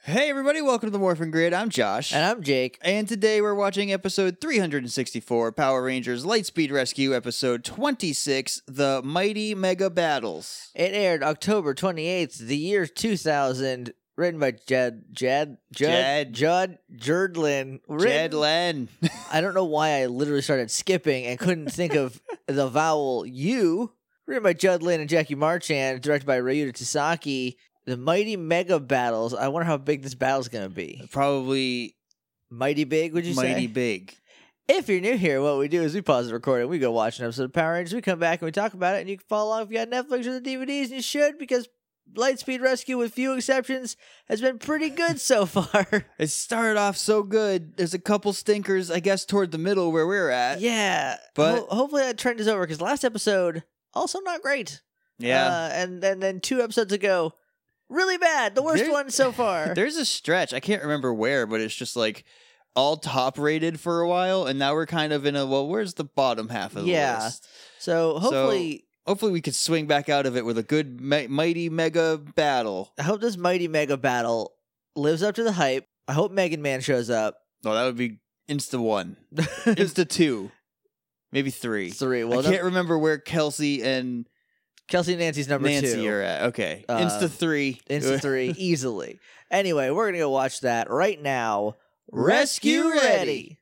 Hey everybody, welcome to the Morphin Grid. I'm Josh. And I'm Jake. And today we're watching episode 364, Power Rangers Lightspeed Rescue, episode 26, The Mighty Mega Battles. It aired October 28th, the year 2000, written by Judd Girdlin. Jed Len. I don't know why I literally started skipping and couldn't think of the vowel U. Written by Judd Lin and Jackie Marchand, directed by Ryuta Tasaki. The Mighty Mega Battles. I wonder how big this battle's going to be. Probably Mighty big, would you say? mighty big. If you're new here, what we do is we pause the recording, we go watch an episode of Power Rangers, we come back and we talk about it, and you can follow along if you got Netflix or the DVDs, and you should, because Lightspeed Rescue, with few exceptions, has been pretty good so far. It started off so good. There's a couple stinkers, I guess, toward the middle where we're at. Yeah. But hopefully that trend is over, because last episode, also not great. Yeah. And then 2 episodes ago, really bad. The worst one so far. There's a stretch. I can't remember where, but it's just like all top rated for a while. And now we're kind of in a, well, where's the bottom half of the list? So hopefully we could swing back out of it with a good mighty mega battle. I hope this Mighty Mega Battle lives up to the hype. I hope Megan Man shows up. Oh, that would be Insta 1. Insta 2. Maybe 3. 3. Well, I can't remember where Kelsey and Nancy's number 2. Nancy are at. Okay. Insta 3. Insta 3, easily. Anyway, we're going to go watch that right now. Rescue Ready.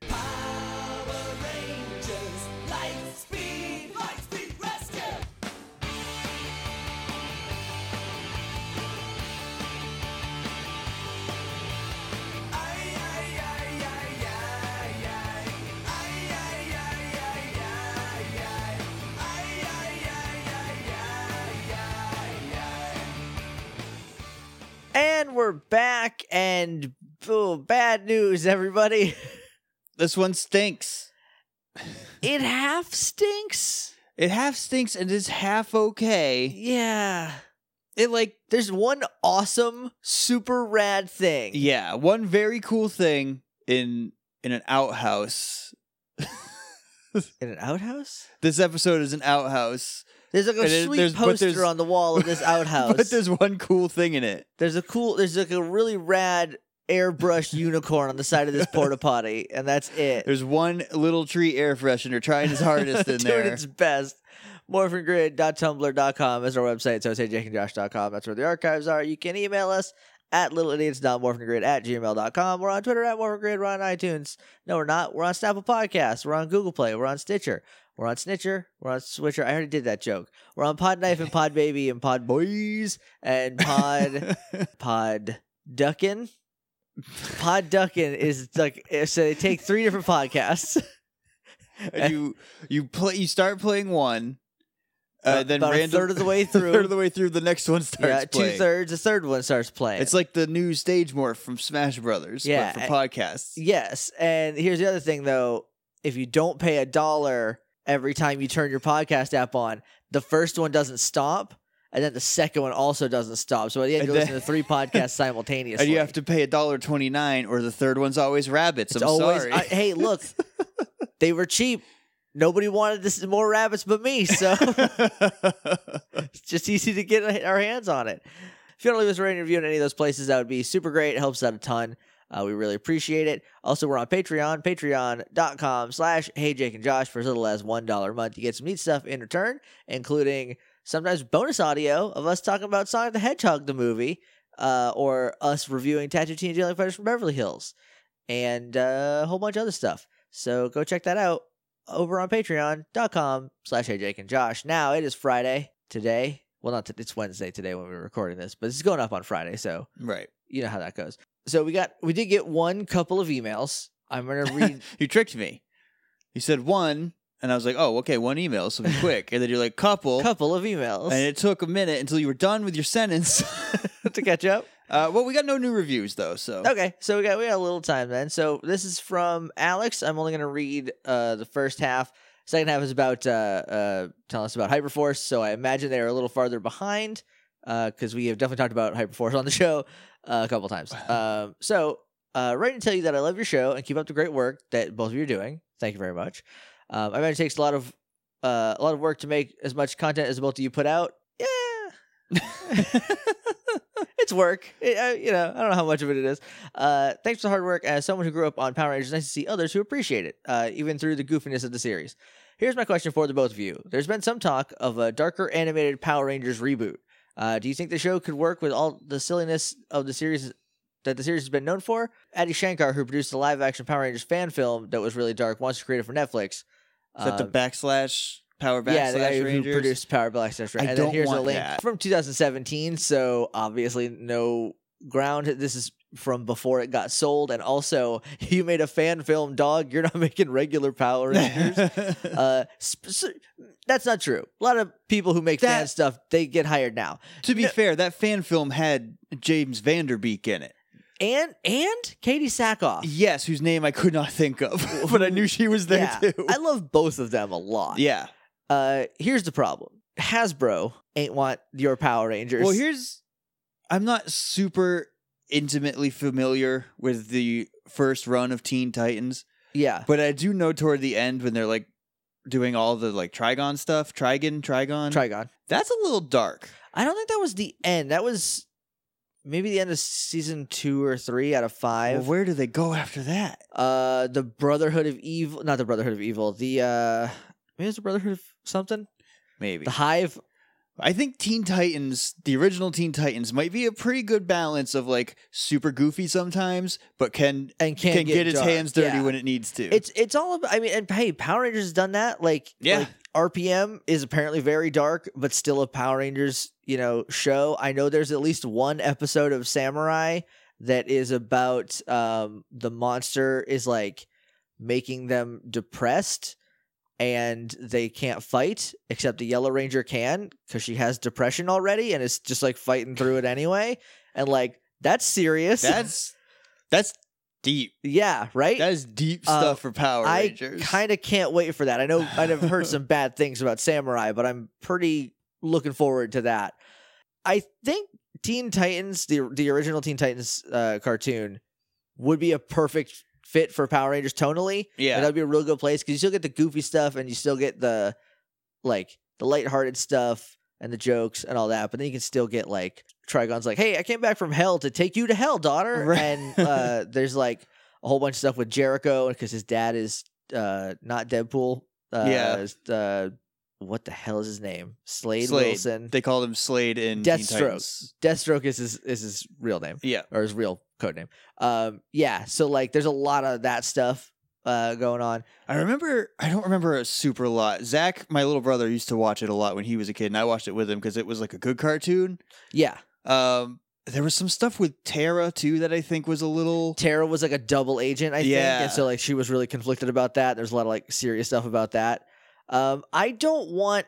And we're back, and bad news, everybody. This one stinks. It half stinks. It half stinks and is half okay. Yeah. It There's one awesome, super rad thing. Yeah, one very cool thing in an outhouse. In an outhouse? This episode is an outhouse. There's like a sweet poster on the wall of this outhouse. But there's one cool thing in it. There's like a really rad airbrushed unicorn on the side of this porta potty, and that's it. There's one little tree air freshener trying his hardest in there. Doing its best. morphingrid.tumblr.com is our website, so it's heyjakeandjosh.com. That's where the archives are. You can email us at littleidiots.morphingrid@gmail.com. We're on Twitter at morphingrid. We're on iTunes. No, we're not. We're on Snapple Podcasts. We're on Google Play. We're on Stitcher. We're on Snitcher. We're on Switcher. I already did that joke. We're on Podknife and Podbaby and Podboys and Podduckin. Podduckin is like, so they take 3 different podcasts. And you start playing one. Then about a third of the way through. Third of the way through, the next one starts playing. 2/3, the third one starts playing. It's like the new stage morph from Smash Brothers, but for podcasts. Yes, and here's the other thing, though. If you don't pay $1 every time you turn your podcast app on, the first one doesn't stop, and then the second one also doesn't stop. So at the end, you listen to 3 podcasts simultaneously. And you have to pay $1.29, or the third one's always rabbits. I'm sorry. Hey, look, they were cheap. Nobody wanted this more rabbits but me, so it's just easy to get our hands on it. If you want to leave us a rating review in any of those places, that would be super great. It helps out a ton. We really appreciate it. Also, we're on Patreon, patreon.com/HeyJakeandJosh for as little as $1 a month. You get some neat stuff in return, including sometimes bonus audio of us talking about Sonic the Hedgehog, the movie, or us reviewing Tattoo Teen Jailing Fighters from Beverly Hills, and a whole bunch of other stuff. So go check that out over on patreon.com/HeyJakeandJosh. Now, it is Friday today. Well, it's Wednesday today when we're recording this, but this is going up on Friday, so right. You know how that goes. So we did get one couple of emails. I'm going to read. You tricked me. You said one, and I was like, oh, okay, one email, so be quick. And then you're like, couple of emails. And it took a minute until you were done with your sentence. To catch up. Well, we got no new reviews, though, so. Okay, so we got a little time then. So this is from Alex. I'm only going to read the first half. Second half is about telling us about Hyperforce, so I imagine they are a little farther behind, because we have definitely talked about Hyperforce on the show a couple times. Writing to tell you that I love your show and keep up the great work that both of you are doing. Thank you very much. I imagine it takes a lot of work to make as much content as both of you put out. Yeah. It's work. I don't know how much of it is. Thanks for the hard work. As someone who grew up on Power Rangers, it's nice to see others who appreciate it, even through the goofiness of the series. Here's my question for the both of you. There's been some talk of a darker animated Power Rangers reboot. Do you think the show could work with all the silliness of the series that the series has been known for? Adi Shankar, who produced the live-action Power Rangers fan film that was really dark, wants to create it for Netflix. Is that the Power Backslash Yeah, the guy Rangers? who produced Power Backslash Rangers. I And don't then here's a want link that. from 2017, so obviously no ground. This is from before it got sold, and also you made a fan film, dog. You're not making regular Power Rangers. That's not true. A lot of people who make fan stuff, they get hired now. To be fair, that fan film had James Vanderbeek in it. And Katie Sackhoff. Yes, whose name I could not think of, but I knew she was there Yeah, too. I love both of them a lot. Yeah. Here's the problem. Hasbro ain't want your Power Rangers. Well, I'm not super intimately familiar with the first run of Teen Titans, yeah. but I do know toward the end when they're like doing all the like Trigon stuff, Trigon. That's a little dark. I don't think that was the end. That was maybe the end of season 2 or 3 out of 5. Well, where do they go after that? The Brotherhood of Evil, not the Brotherhood of Evil. The maybe it's the Brotherhood of something. Maybe. The Hive. I think Teen Titans, the original Teen Titans, might be a pretty good balance of like super goofy sometimes, but can get its dark. hands dirty Yeah. when it needs to. It's all about. I mean, and hey, Power Rangers has done that. Like RPM is apparently very dark, but still a Power Rangers show. I know there's at least one episode of Samurai that is about the monster is like making them depressed. And they can't fight, except the Yellow Ranger can, because she has depression already, and is just like fighting through it anyway. And like that's serious. That's deep. Yeah, right. That is deep stuff for Power Rangers. I kind of can't wait for that. I know I've heard some bad things about Samurai, but I'm pretty looking forward to that. I think Teen Titans, the original Teen Titans cartoon, would be a perfect fit for Power Rangers tonally. Yeah. And that'd be a real good place because you still get the goofy stuff and you still get the lighthearted stuff and the jokes and all that, but then you can still get like Trigon's like, hey, I came back from hell to take you to hell, daughter. Right. And there's like a whole bunch of stuff with Jericho because his dad is not Deadpool. What the hell is his name? Slade Wilson. They called him Slade in Teen Titans. Deathstroke is his real name. Yeah. Or his real code name. So like there's a lot of that stuff going on. I don't remember a super lot. Zach, my little brother, used to watch it a lot when he was a kid, and I watched it with him because it was like a good cartoon. Yeah. There was some stuff with Tara too that I think was a little. Tara was like a double agent, I think, and so like she was really conflicted about that. There's a lot of like serious stuff about that. I don't want.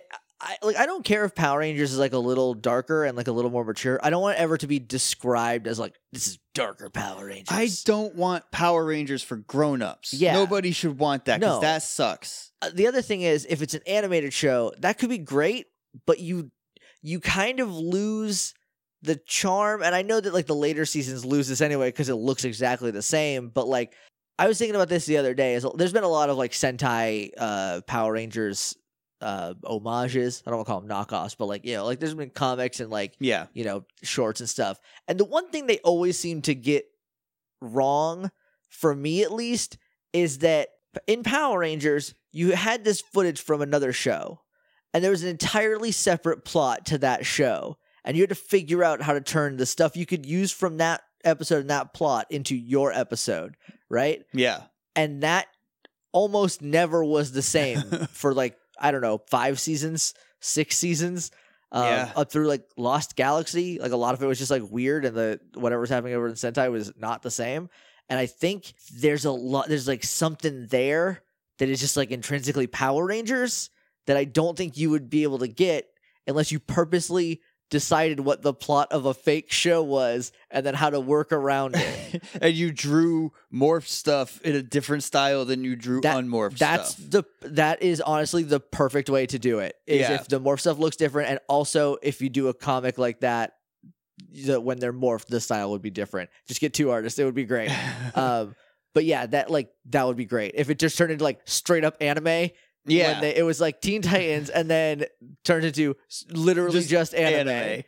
I don't care if Power Rangers is like a little darker and like a little more mature. I don't want it ever to be described as like this is darker Power Rangers. I don't want Power Rangers for grown-ups. Yeah. Nobody should want that because No. that sucks. The other thing is, if it's an animated show, that could be great, but you kind of lose the charm. And I know that like the later seasons lose this anyway because it looks exactly the same. But like I was thinking about this the other day. There's been a lot of like Sentai Power Rangers homages. I don't want to call them knockoffs, but like like there's been comics and like shorts and stuff. And the one thing they always seem to get wrong, for me at least, is that in Power Rangers you had this footage from another show, and there was an entirely separate plot to that show, and you had to figure out how to turn the stuff you could use from that episode and that plot into your episode, right? Yeah. And that almost never was the same for like, I don't know, 5 seasons, 6 seasons, up through like Lost Galaxy. Like a lot of it was just like weird, and the whatever's happening over in Sentai was not the same. And I think there's like something there that is just like intrinsically Power Rangers that I don't think you would be able to get unless you purposely decided what the plot of a fake show was and then how to work around it. And you drew morph stuff in a different style than you drew unmorphed stuff. That is honestly the perfect way to do it. Is if the morph stuff looks different, and also if you do a comic like that, when they're morphed, the style would be different. Just get 2 artists, it would be great. But yeah, that would be great if it just turned into like straight up anime. Yeah, it was like Teen Titans and then turned into literally just anime.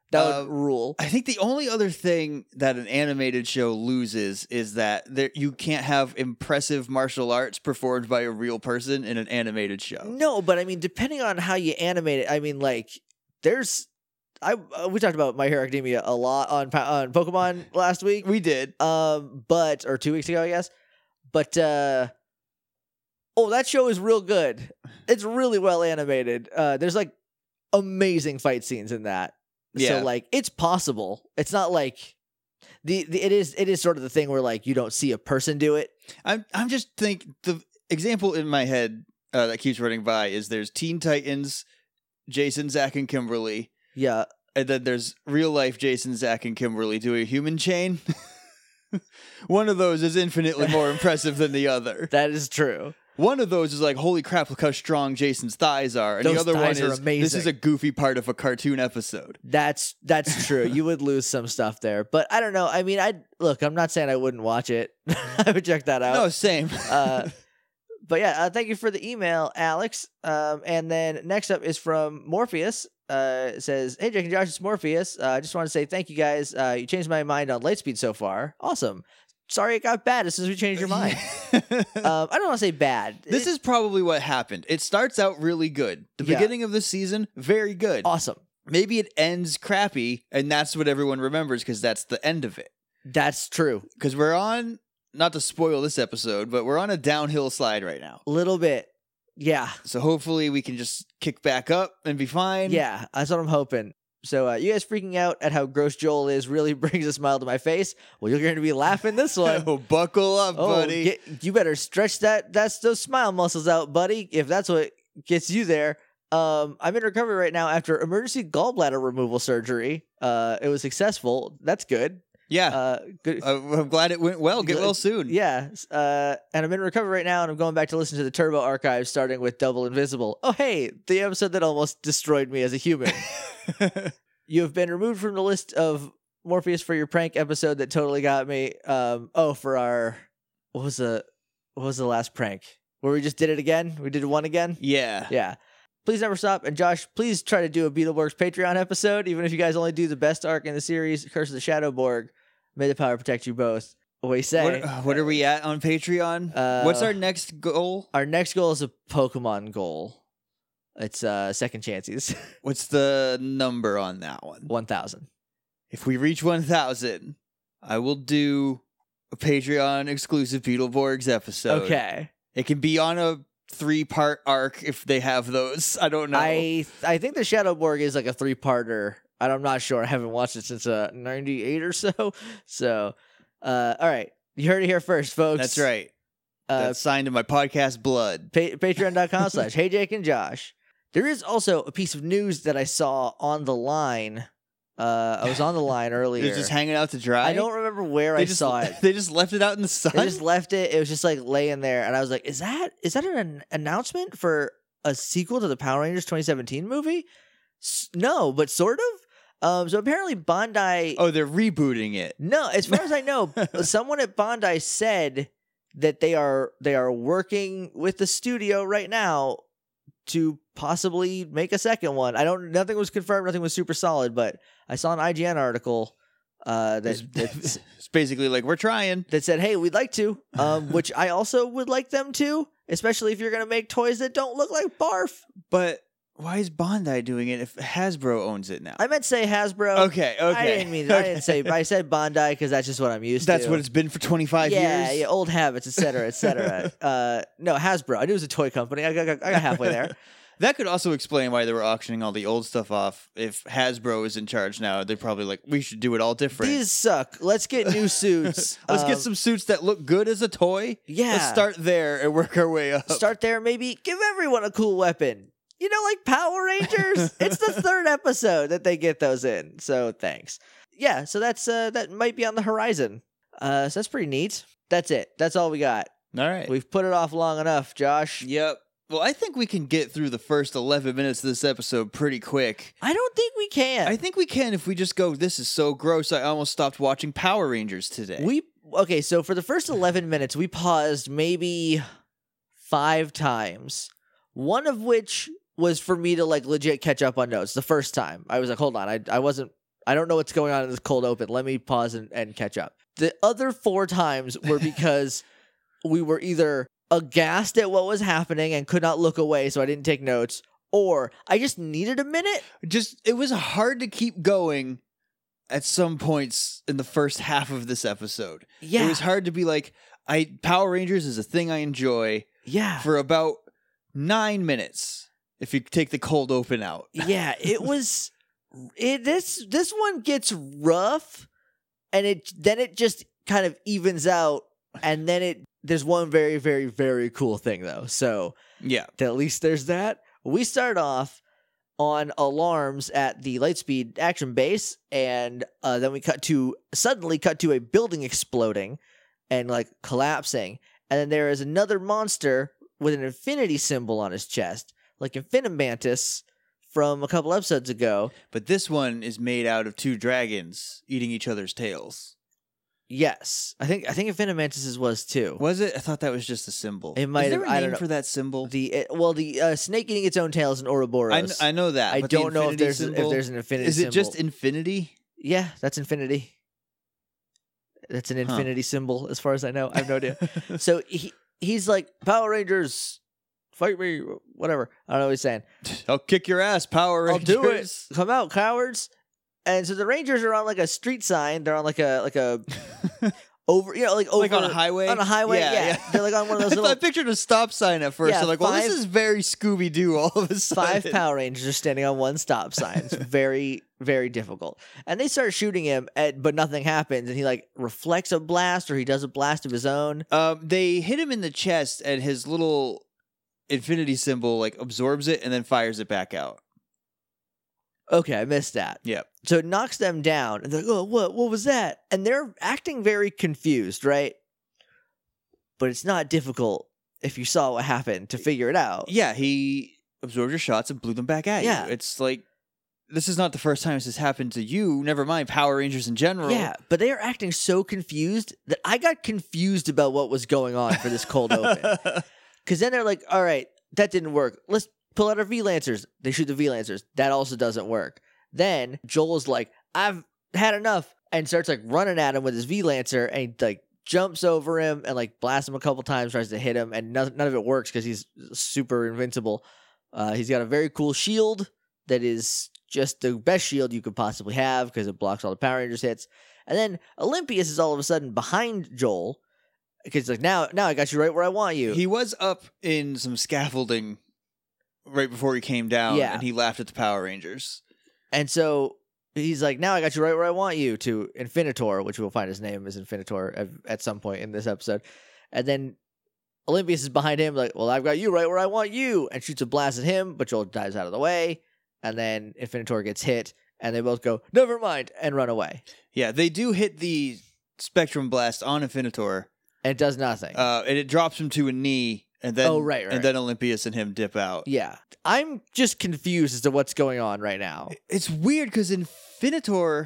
That would rule. I think the only other thing that an animated show loses is that you can't have impressive martial arts performed by a real person in an animated show. No, but I mean, depending on how you animate it, I mean, like, we talked about My Hero Academia a lot on Pokemon last week. We did. Or 2 weeks ago, I guess. But that show is real good. It's really well animated. There's like amazing fight scenes in that. Yeah. So like it's possible. It's not like it is sort of the thing where like you don't see a person do it. I'm just think the example in my head that keeps running by is there's Teen Titans, Jason, Zach, and Kimberly. Yeah. And then there's real life Jason, Zach, and Kimberly doing a human chain. One of those is infinitely more impressive than the other. That is true. One of those is like, holy crap, look how strong Jason's thighs are. And Those the other one thighs are is, amazing. this is a goofy part of a cartoon episode. That's true. You would lose some stuff there. But I don't know. I mean, I'm not saying I wouldn't watch it. I would check that out. No, same. But yeah, thank you for the email, Alex. And then next up is from Morpheus. It says, "Hey, Jake and Josh, it's Morpheus. I just want to say thank you guys. You changed my mind on Lightspeed so far. Awesome. Sorry it got bad as soon as we changed your mind." I don't want to say bad. This is probably what happened. It starts out really good. The beginning of the season, very good. Awesome. Maybe it ends crappy, and that's what everyone remembers because that's the end of it. That's true. Because we're on, not to spoil this episode, but we're on a downhill slide right now. A little bit. Yeah. So hopefully we can just kick back up and be fine. Yeah, that's what I'm hoping. So you guys freaking out at how gross Joel is really brings a smile to my face. Well, you're going to be laughing this one. Oh, buckle up, buddy. You better stretch those smile muscles out, buddy, if that's what gets you there. I'm in recovery right now after emergency gallbladder removal surgery. It was successful. That's good. Yeah. Good. I'm glad it went well. Get well soon. Yeah. And I'm in recovery right now, and I'm going back to listen to the Turbo archive, starting with Double Invisible. Oh, hey, the episode that almost destroyed me as a human. You have been removed from the list of Morpheus for your prank episode that totally got me. For our what was the last prank where we just did it again? We did one again. Yeah. Please never stop. And Josh, please try to do a Beetleborgs Patreon episode, even if you guys only do the best arc in the series, Curse of the Shadowborg. May the power protect you both. What do you say? What are we at on Patreon? What's our next goal? Our next goal is a Pokemon goal. It's second chances. What's the number on that one? 1,000. If we reach 1,000, I will do a Patreon exclusive Beetleborgs episode. Okay. It can be on a 3-part arc if they have those. I don't know. I think the Shadowborg is like a 3-parter. I'm not sure. I haven't watched it since 98 or so. So, all right. You heard it here first, folks. That's right. That's signed in my podcast blood. Patreon.com/Hey Jake and Josh. There is also a piece of news that I saw on the line. I was on the line earlier. It was just hanging out to dry? I don't remember where I saw it. They just left it out in the sun? They just left it. It was just like laying there. And I was like, is that an announcement for a sequel to the Power Rangers 2017 movie? No, but sort of. So apparently Bandai... Oh, they're rebooting it. No, as far as I know, someone at Bandai said that they are working with the studio right now to possibly make a second one. Nothing was confirmed, nothing was super solid, but I saw an IGN article it's basically like, we're trying. That said, hey, we'd like to, which I also would like them to, especially if you're going to make toys that don't look like barf. But why is Bandai doing it if Hasbro owns it now? I meant to say Hasbro. Okay. I didn't mean. I didn't say. I said Bandai because that's just what I'm used to. That's what it's been for 25 years. Yeah, old habits, etc., etc. No, Hasbro. I knew it was a toy company. I got halfway there. That could also explain why they were auctioning all the old stuff off. If Hasbro is in charge now, they're probably like, we should do it all different. These suck. Let's get new suits. Let's get some suits that look good as a toy. Yeah. Let's start there and work our way up. Start there, maybe. Give everyone a cool weapon. You know, like Power Rangers? It's the 3rd episode that they get those in. So thanks. Yeah, so that's that might be on the horizon. So that's pretty neat. That's it. That's all we got. All right. We've put it off long enough, Josh. Yep. Well, I think we can get through the first 11 minutes of this episode pretty quick. I don't think we can. I think we can if we just go, this is so gross, I almost stopped watching Power Rangers today. Okay, so for the first 11 minutes, we paused maybe 5 times. One of which was for me to like legit catch up on notes. The first time I was like, hold on, I wasn't I don't know what's going on in this cold open. Let me pause and catch up. The other 4 times were because we were either aghast at what was happening and could not look away, so I didn't take notes, or I just needed a minute. It was hard to keep going at some points in the first half of this episode. Yeah. It was hard to be like, Power Rangers is a thing I enjoy Yeah. for about 9 minutes, if you take the cold open out. Yeah, it was this one gets rough, and it just kind of evens out, and then there's one very, very, very cool thing though. So Yeah. at least there's that. We start off on alarms at the Lightspeed action base, and then we suddenly cut to a building exploding and like collapsing, and then there is another monster with an infinity symbol on his chest, like Infinimantis from a couple episodes ago. But this one is made out of 2 dragons eating each other's tails. Yes, I think Infinimantis was too. Was it? I thought that was just a symbol. It might Is there have- a I name don't know. for that symbol? The snake eating its own tail is an Ouroboros. I know that. I but the don't know if infinity there's symbol, an infinity. Is it symbol. just infinity? Yeah, that's infinity. That's an infinity symbol, as far as I know. I have no idea. So he's like, Power Rangers, fight me, whatever. I don't know what he's saying. I'll kick your ass, Power I'll Rangers. do it. Come out, cowards. And so the Rangers are on like a street sign. They're on like a over, like over Like on a highway? On a highway, yeah. They're like on one of those I little. pictured a stop sign at first. Yeah, I'm like, well, this 5 is very Scooby-Doo all of a sudden. 5 Power Rangers are standing on one stop sign. It's very, very difficult. And they start shooting him, but nothing happens. And he like reflects a blast, or he does a blast of his own. They hit him in the chest, and his little infinity symbol like absorbs it and then fires it back out. Okay, I missed that. Yep. So it knocks them down, and they're like, "Oh, what was that?" And they're acting very confused, right? But it's not difficult if you saw what happened to figure it out. Yeah, he absorbed your shots and blew them back at Yeah. you. It's like, this is not the first time this has happened to you. Never mind Power Rangers in general. Yeah, but they are acting so confused that I got confused about what was going on for this cold open. Because then they're like, all right, that didn't work. Let's pull out our V-Lancers. They shoot the V-Lancers. That also doesn't work. Then Joel's like, I've had enough, and starts like running at him with his V-Lancer, and he like jumps over him and like blasts him a couple times, tries to hit him, and none of it works because he's super invincible. He's got a very cool shield that is just the best shield you could possibly have because it blocks all the Power Rangers hits. And then Olympius is all of a sudden behind Joel because like now I got you right where I want you. He was up in some scaffolding right before he came down, Yeah. and he laughed at the Power Rangers. And so he's like, now I got you right where I want you, to Infinitor, which we'll find his name is Infinitor at some point in this episode. And then Olympius is behind him, like, well, I've got you right where I want you, and shoots a blast at him, but Joel dives out of the way. And then Infinitor gets hit, and they both go, never mind, and run away. Yeah, they do hit the Spectrum Blast on Infinitor, And it does nothing. and it drops him to a knee, and then right. and then Olympius and him dip out. Yeah. I'm just confused as to what's going on right now. It's weird because Infinitor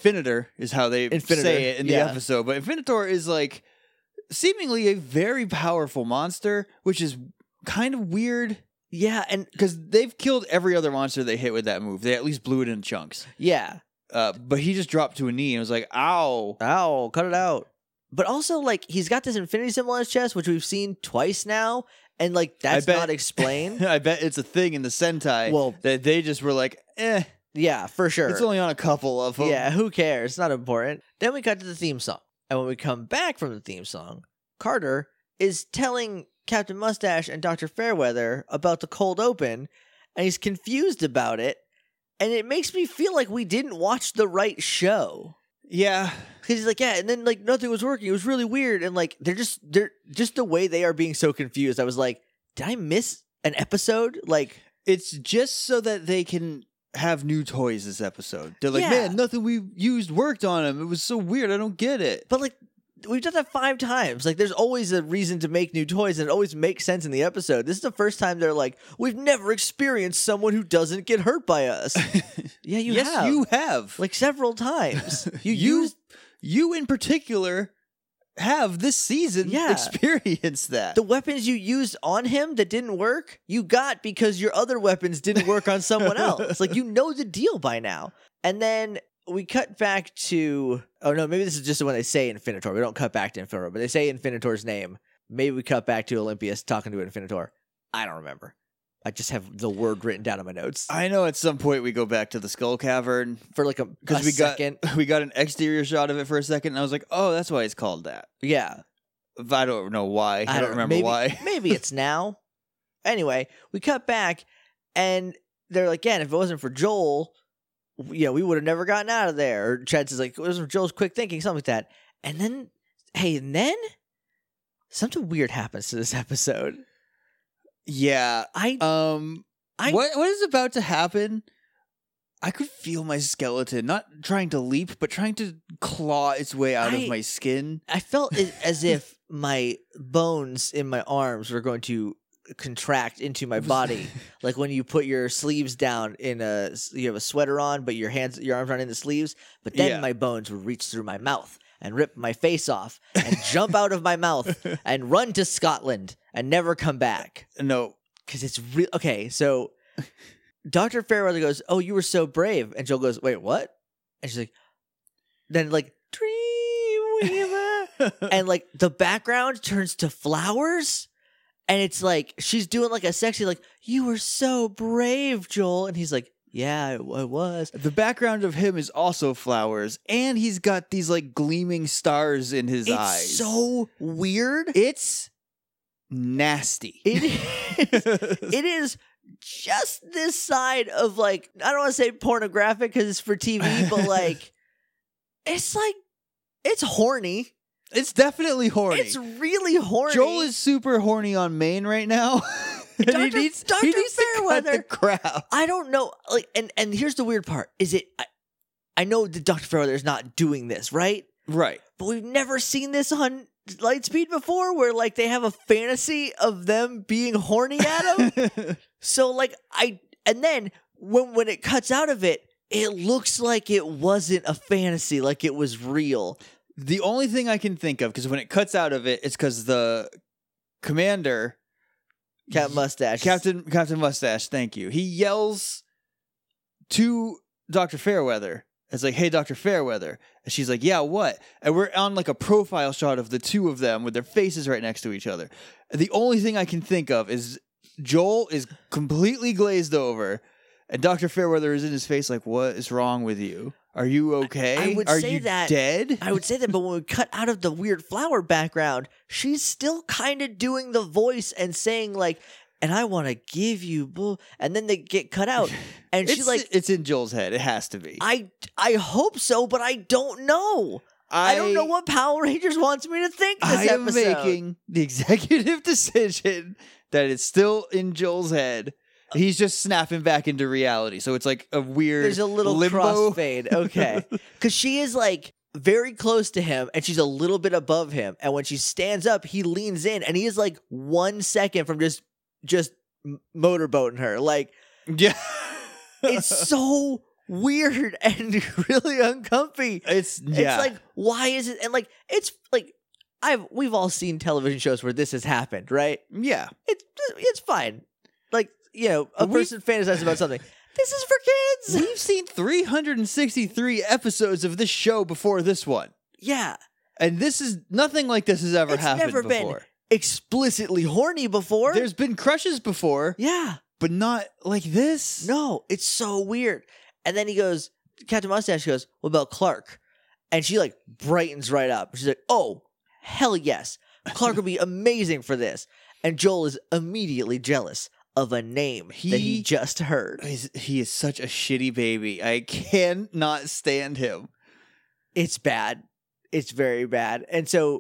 is how they Infinitor, say it in the yeah. episode, but Infinitor is like seemingly a very powerful monster, which is kind of weird Yeah, and because they've killed every other monster they hit with that move. They at least blew it in chunks. yeah. But he just dropped to a knee and was like, ow. Ow, cut it out. But also, like, he's got this infinity symbol on his chest, which we've seen twice now, and like that's bet- not explained. I bet it's a thing in the Sentai Well- that they just were like, Yeah, for sure. it's only on a couple of them. Yeah, who cares? It's not important. Then we cut to the theme song. And when we come back from the theme song, Carter is telling Captain Mustache and Dr. Fairweather about the cold open, and he's confused about it. And it makes me feel like we didn't watch the right show. Yeah. Because he's like, yeah, and then like nothing was working. It was really weird. And like they're just the way they are being so confused. I was like, did I miss an episode? Like, It's just so that they can have new toys this episode. They're like, Yeah. man, nothing we used worked on him. It was so weird. I don't get it. but like we've done that 5 times. Like there's always a reason to make new toys, and it always makes sense in the episode. This is the first time they're like, we've never experienced someone who doesn't get hurt by us. Yeah, you yes, have. you have. Like several times. You you, used you in particular have this season Yeah. experienced that. the weapons you used on him that didn't work, you got because your other weapons didn't work on someone else. Like, you know the deal by now. And then we cut back to, oh no, maybe this is just when they say Infinitor. We don't cut back to Infinitor, but they say Infinitor's name. Maybe we cut back to Olympius talking to Infinitor. I don't remember. I just have the word written down in my notes. I know at some point we go back to the Skull Cavern For like a second. we got an exterior shot of it for a second, and I was like, oh, that's why it's called that. Yeah. I don't know why. I don't remember maybe, why. Maybe it's now. Anyway, we cut back, and they're like, "Again, if it wasn't for Joel, we would have never gotten out of there." Or Chad says, like, "It wasn't for Joel's quick thinking," something like that. And then, something weird happens to this episode. Yeah. What is about to happen? I could feel my skeleton not trying to leap, but trying to claw its way out of my skin. I felt as if my bones in my arms were going to contract into my body, like when you put your sleeves down you have a sweater on, but your arms aren't in the sleeves. But then my bones would reach through my mouth and rip my face off and jump out of my mouth and run to Scotland and never come back. No, because it's real. Okay, so Dr. Fairweather goes, "Oh, you were so brave," and Joel goes, "Wait, what?" And she's like, then like Dreamweaver, and like the background turns to flowers. And it's like, she's doing like a sexy, like, "You were so brave, Joel." And he's like, "Yeah, I was." The background of him is also flowers, and he's got these like gleaming stars in his eyes. It's so weird. It's nasty. It is just this side of like, I don't want to say pornographic because it's for TV, but like, it's horny. It's definitely horny. It's really horny. Joel is super horny on Maine right now. Dr. he needs to cut the crap. I don't know. Like, and here's the weird part: is I know that Dr. Fairweather is not doing this, right? Right. But we've never seen this on Lightspeed before, where like they have a fantasy of them being horny at him. So like and then when it cuts out of it, it looks like it wasn't a fantasy, like it was real. The only thing I can think of, because when it cuts out of it, it's because the commander, Captain Mustache, Captain Mustache, thank you. He yells to Dr. Fairweather. It's like, "Hey, Dr. Fairweather," and she's like, "Yeah, what?" And we're on like a profile shot of the two of them with their faces right next to each other. The only thing I can think of is Joel is completely glazed over, and Dr. Fairweather is in his face like, "What is wrong with you? Are you okay? I would Are say you that, dead?" I would say that, but when we cut out of the weird flower background, she's still kind of doing the voice and saying like, "And I want to give you," and then they get cut out, and she's like, "It's in Joel's head. It has to be." I hope so, but I don't know. I don't know what Power Rangers wants me to think this episode. I am making the executive decision that it's still in Joel's head. He's just snapping back into reality. So it's like a weird There's a little limbo. crossfade. Okay. Because she is like very close to him and she's a little bit above him. And when she stands up, he leans in and he is like 1 second from just motorboating her. Like, Yeah. it's so weird and really uncomfy. It's like, why is it? And like, it's like, we've all seen television shows where this has happened, right? Yeah. It's fine. Like, a person fantasizes about something. This is for kids. We've seen 363 episodes of this show before this one. Yeah. And nothing like this has ever happened never before. Been explicitly horny before. There's been crushes before. Yeah. But not like this. No, it's so weird. And then Captain Mustache goes, "What about Clark?" And she like brightens right up. She's like, "Oh, hell yes. Clark would be amazing for this." And Joel is immediately jealous of a name that he just heard. He is such a shitty baby. I cannot stand him. It's bad. It's very bad. And so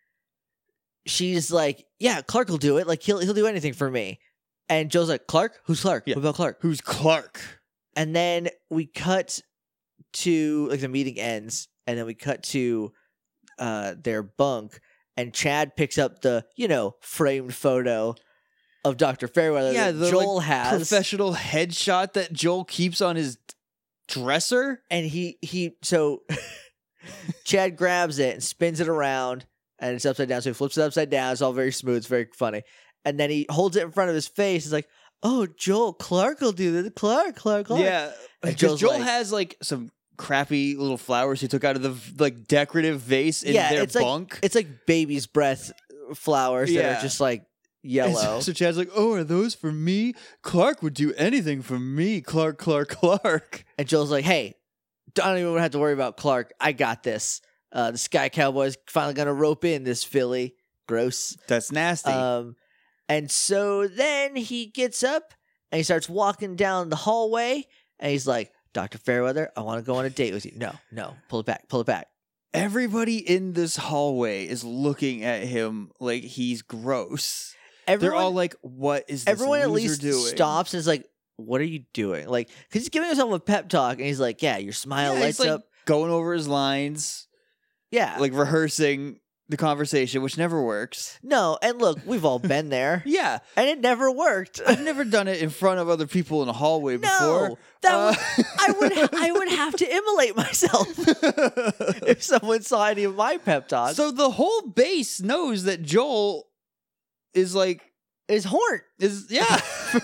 she's like, "Yeah, Clark will do it. Like he'll do anything for me." And Joel's like, "Clark? Who's Clark? Yeah. What about Clark? Who's Clark?" And then we cut to like the meeting ends, and then we cut to their bunk, and Chad picks up the framed photo of Dr. Fairweather that Joel has, professional headshot that Joel keeps on his dresser, and so Chad grabs it and spins it around, and it's upside down. So he flips it upside down. It's all very smooth. It's very funny. And then he holds it in front of his face. He's like, "Oh, Joel, Clark will do this. Clark. Yeah, And because Joel like, has like some crappy little flowers he took out of the like decorative vase in their it's bunk. Like, it's like baby's breath flowers that are just like yellow. So Chad's like, "Oh, are those for me? Clark would do anything for me. Clark. And Joel's like, hey, I don't even have to worry about Clark. I got this. The Sky Cowboy's finally gonna rope in this filly. Gross. That's nasty. And so then he gets up and he starts walking down the hallway and he's like, Dr. Fairweather, I want to go on a date with you. No, pull it back. Everybody in this hallway is looking at him like he's gross. They're all like, "What is this everyone at loser least doing?" stops and is like, what are you doing? Like, because he's giving himself a pep talk and he's like, yeah, your smile lights he's, like, up. going over his lines, Yeah. like rehearsing the conversation, which never works. No, and look, we've all been there. Yeah. And it never worked. I've never done it in front of other people in a hallway before. No, I would have to immolate myself if someone saw any of my pep talks. So the whole base knows that Joel is like Is horn. yeah.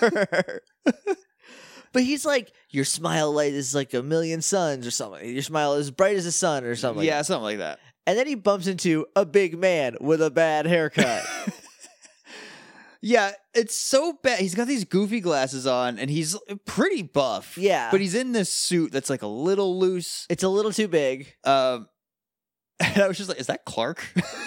But he's like, your smile light is like a million suns or something. Your smile is bright as the sun or something. Yeah, something like that. And then he bumps into a big man with a bad haircut. Yeah, it's so bad. He's got these goofy glasses on, and he's pretty buff. Yeah. But he's in this suit that's like a little loose. It's a little too big. And I was just like, is that Clark?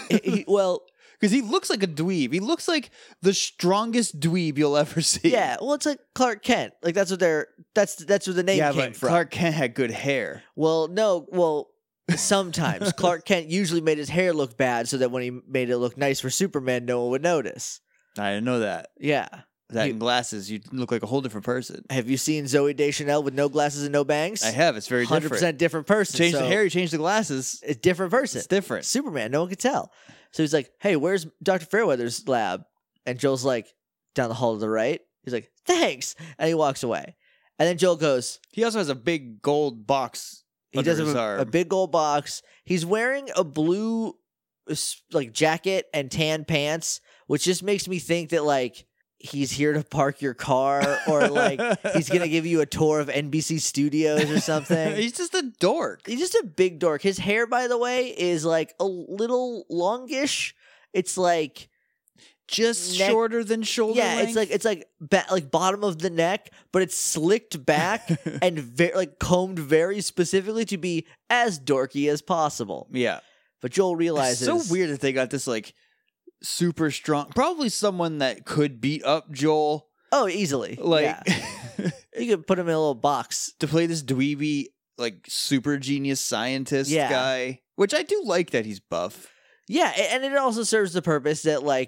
Well, because he looks like a dweeb. He looks like the strongest dweeb you'll ever see. yeah. Well, it's like Clark Kent. Like that's what where the name came but from. Clark Kent had good hair. Well, no. Well, sometimes Clark Kent usually made his hair look bad so that when he made it look nice for Superman, no one would notice. I didn't know that. Yeah. That in glasses, you look like a whole different person. Have you seen Zoe Deschanel with no glasses and no bangs? I have. It's very 100% different. different person. Change so the hair, you change the glasses. It's different person. It's different. Superman, no one could tell. So he's like, hey, where's Dr. Fairweather's lab? And Joel's like, down the hall to the right. He's like, thanks. And he walks away. And then Joel goes, He also has a big gold box. he under does have his a arm. big gold box. He's wearing a blue like jacket and tan pants, which just makes me think that like he's here to park your car or like he's going to give you a tour of NBC Studios or something. He's just a dork. He's just a big dork. His hair, by the way, is like a little longish. It's like Just neck- shorter than shoulder yeah, length. it's like bottom of the neck, but it's slicked back and like combed very specifically to be as dorky as possible. Yeah. But Joel realizes It's so weird that they got this like super strong, probably someone that could beat up Joel. Oh, easily. Like Yeah. You could put him in a little box. to play this dweeby like super genius scientist Yeah. guy, which I do like that he's buff. Yeah, and it also serves the purpose that like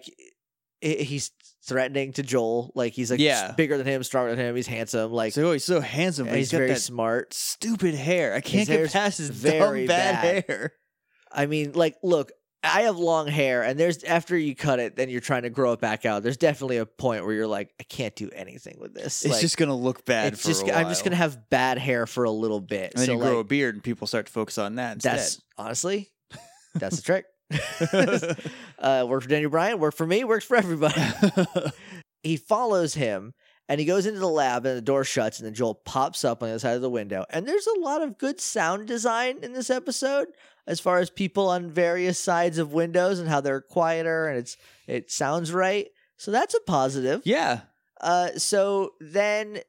he's threatening to Joel. Like he's like Yeah. bigger than him, stronger than him. He's handsome. Like So he's so handsome, but he's he's got very that smart. stupid hair. I can't His get hair's past his very dumb bad bad. hair. I mean, like, look, I have long hair, and there's after you cut it, then you're trying to grow it back out. There's definitely a point where you're like, I can't do anything with this. It's Like, just gonna look bad it's for just a while. I'm just gonna have bad hair for a little bit. and then so you grow a like, beard and people start to focus on that instead. that's honestly, that's the trick. Worked for Daniel Bryan, worked for me, works for everybody. He follows him and he goes into the lab and the door shuts and then Joel pops up on the other side of the window. And there's a lot of good sound design in this episode as far as people on various sides of windows and how they're quieter and it sounds right. So that's a positive. Yeah. So then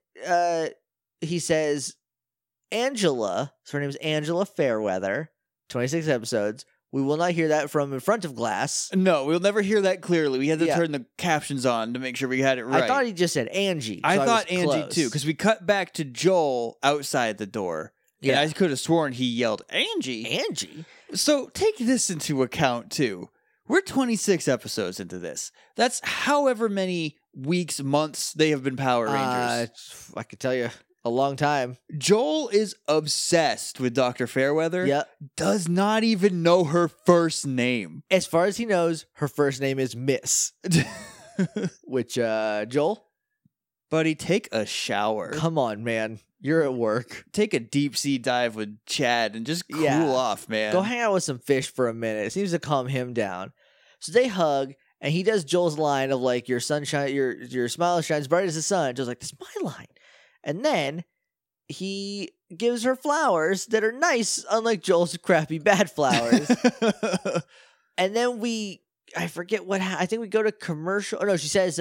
he says, Angela, so her name is Angela Fairweather, 26 episodes. We will not hear that from in front of glass. No, we'll never hear that clearly. We had to Yeah. turn the captions on to make sure we had it right. I thought he just said Angie. I so thought was Angie close. too, because we cut back to Joel outside the door. Yeah. And I could have sworn he yelled, Angie. Angie? So take this into account too. We're 26 episodes into this. That's however many weeks, months they have been Power Rangers. I could tell you a long time. Joel is obsessed with Dr. Fairweather. Yeah. Does not even know her first name. As far as he knows, her first name is Miss. Which, Joel, Buddy, take a shower. come on, man. You're at work. Take a deep sea dive with Chad and just cool Yeah. off, man. Go hang out with some fish for a minute. It seems to calm him down. So they hug, and he does Joel's line of like, your sunshine, your smile shines bright as the sun. Joel's like, that's my line. And then he gives her flowers that are nice, unlike Joel's crappy bad flowers. And then I forget I think we go to commercial. Oh no, she says,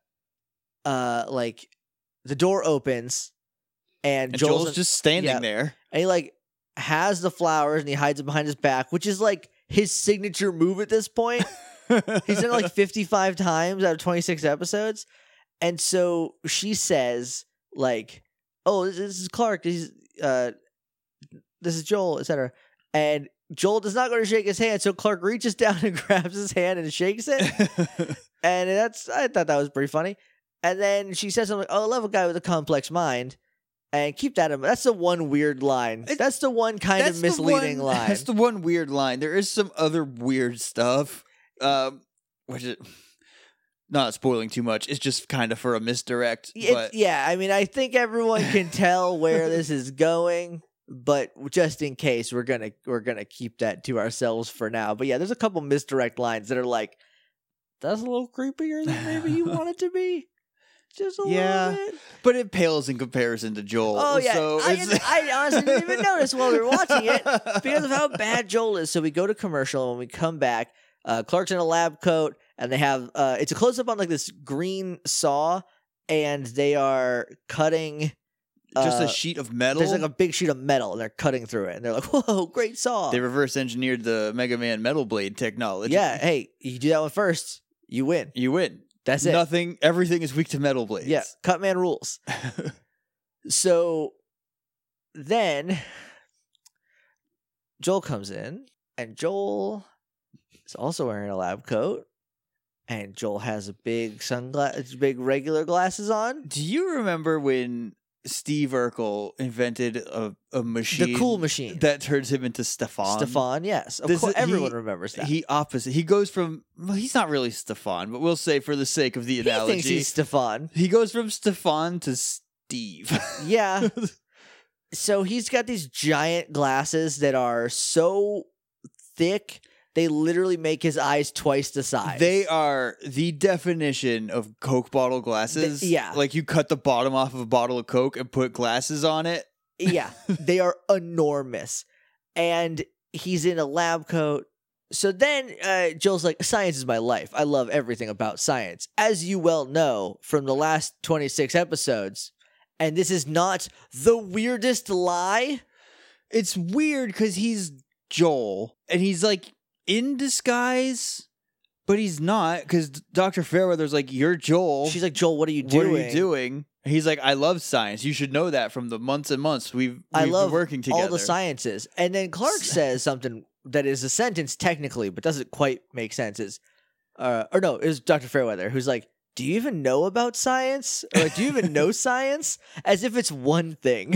like the door opens and Joel's just standing yeah. there. And he like has the flowers and he hides it behind his back, which is like his signature move at this point. He's done it like 55 times out of 26 episodes. And so she says like, oh, this is Clark. This is Joel, etc. And Joel does not go to shake his hand, so Clark reaches down and grabs his hand and shakes it. And I thought that was pretty funny. And then she says something like, oh, I love a guy with a complex mind. And keep that in mind. That's the one weird line. That's the one kind of misleading line. That's the one weird line. There is some other weird stuff, which is not spoiling too much. It's just kind of for a misdirect. Yeah, I mean, I think everyone can tell where this is going, but just in case, we're gonna keep that to ourselves for now. But yeah, there's a couple misdirect lines that are like, that's a little creepier than maybe you want it to be. Just a little bit. But it pales in comparison to Joel. Oh, yeah. So I honestly didn't even notice while we were watching it because of how bad Joel is. So we go to commercial, and when we come back, Clark's in a lab coat, and they have it's a close-up on like this green saw, and they are cutting just a sheet of metal. There's like a big sheet of metal, and they're cutting through it, and they're like, whoa, great saw. They reverse engineered the Mega Man Metal Blade technology. Yeah, hey, you do that one first, you win. You win. That's it. Everything is weak to metal blades. Yeah, Cutman rules. So then Joel comes in, and Joel is also wearing a lab coat, and Joel has a big big regular glasses on. Do you remember when Steve Urkel invented a machine, the cool machine that turns him into Stefan? Stefan, yes, of course, everyone remembers that. He goes from he's not really Stefan, but we'll say for the sake of the analogy, he thinks he's Stefan. He goes from Stefan to Steve. Yeah. So he's got these giant glasses that are so thick. They literally make his eyes twice the size. They are the definition of Coke bottle glasses. Yeah. Like you cut the bottom off of a bottle of Coke and put glasses on it. Yeah. They are enormous. And he's in a lab coat. So then Joel's like, science is my life. I love everything about science. As you well know from the last 26 episodes. And this is not the weirdest lie. It's weird because he's Joel. And he's like, in disguise, but he's not, because Dr. Fairweather's like, you're Joel. She's like, Joel, what are you doing? What are you doing? And he's like, I love science. You should know that from the months and months we've been working together. All the sciences. And then Clark says something that is a sentence technically, but doesn't quite make sense. It was Dr. Fairweather who's like, do you even know about science? Or like, do you even know science? As if it's one thing.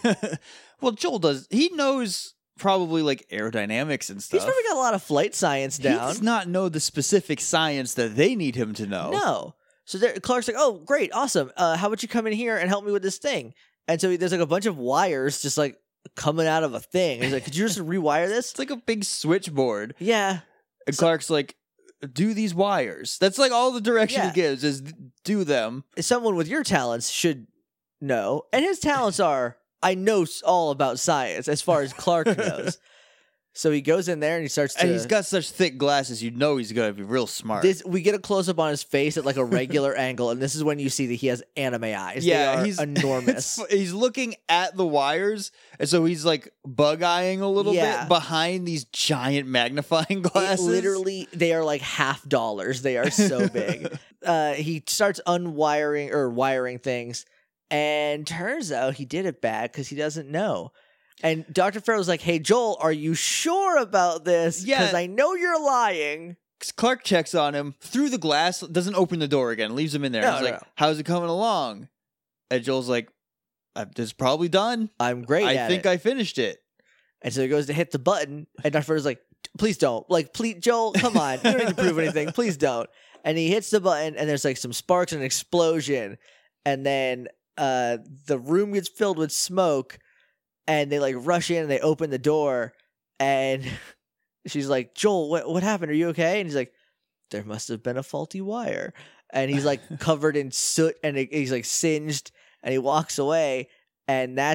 Well, Joel does. He knows probably like aerodynamics and stuff. He's probably got a lot of flight science down. He does not know the specific science that they need him to know. No. So Clark's like, oh, great, awesome. How about you come in here and help me with this thing? And so there's like a bunch of wires just like coming out of a thing. He's like, could you just rewire this? It's like a big switchboard. Yeah. And Clark's like, do these wires. That's like all the direction he gives is do them. Someone with your talents should know. And his talents are, I know all about science as far as Clark knows. So he goes in there and he starts to... And he's got such thick glasses, you know he's going to be real smart. We get a close-up on his face at like a regular angle, and this is when you see that he has anime eyes. Yeah, he's enormous. He's looking at the wires, and so he's like bug-eyeing a little bit behind these giant magnifying glasses. Literally, they are like $50. They are so big. He starts unwiring or wiring things, and turns out he did it bad because he doesn't know. And Dr. Farrell's like, hey, Joel, are you sure about this? Because I know you're lying. Clark checks on him through the glass, doesn't open the door again, leaves him in there. He's like, how's it coming along? And Joel's like, this is probably done. I'm great at it. I think I finished it. And so he goes to hit the button, and Dr. Farrell's like, please don't. Like, please, Joel, come on. You don't need to prove anything. Please don't. And he hits the button, and there's like some sparks and an explosion. And then the room gets filled with smoke. And they like rush in and they open the door, and she's like, Joel, what happened? Are you okay? And he's like, there must have been a faulty wire. And he's like covered in soot and he's like singed, and he walks away. And that's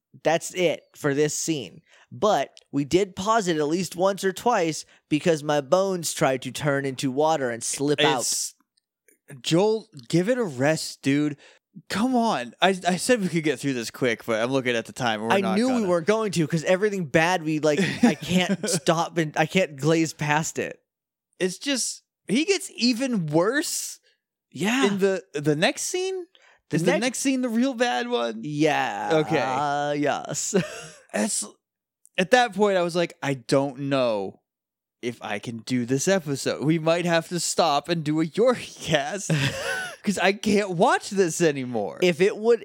That's it for this scene. But we did pause it at least once or twice because my bones tried to turn into water and slip out. Joel, give it a rest, dude. Come on. I said we could get through this quick, but I'm looking at the time. And I knew we weren't going to because everything bad I can't stop and I can't glaze past it. It's just, he gets even worse. Yeah. In the next scene? Is the next scene the real bad one? Yeah. Okay. Yes. At that point, I was like, I don't know if I can do this episode. We might have to stop and do a Yorkie cast because I can't watch this anymore. If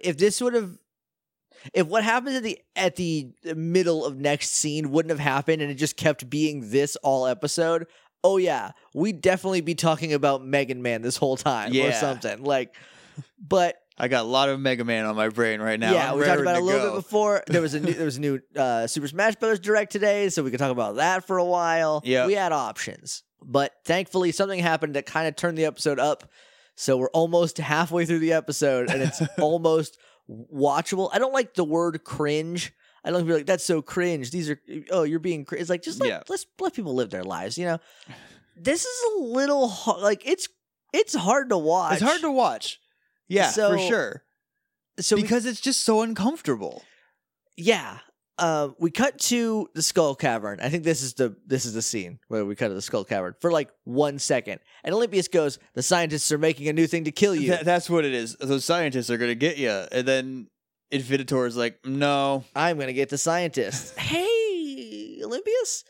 what happens at the middle of next scene wouldn't have happened and it just kept being this all episode, oh yeah, we'd definitely be talking about Mega Man this whole time or something. But I got a lot of Mega Man on my brain right now. Yeah, we talked about it a little bit before. There was a new Super Smash Bros. Direct today, so we could talk about that for a while. Yeah, we had options, but thankfully something happened that kind of turned the episode up. So we're almost halfway through the episode, and it's almost watchable. I don't like the word cringe. I don't be like, that's so cringe. These are you're being cringe. It's like let's let people live their lives. You know, this is a little it's hard to watch. It's hard to watch. Yeah, for sure. So because it's just so uncomfortable. Yeah. We cut to the Skull Cavern. I think this is the scene where we cut to the Skull Cavern for 1 second. And Olympius goes, "The scientists are making a new thing to kill you." That's what it is. Those scientists are going to get you. And then Infinitor is like, "No. I'm going to get the scientists." Hey, Olympius.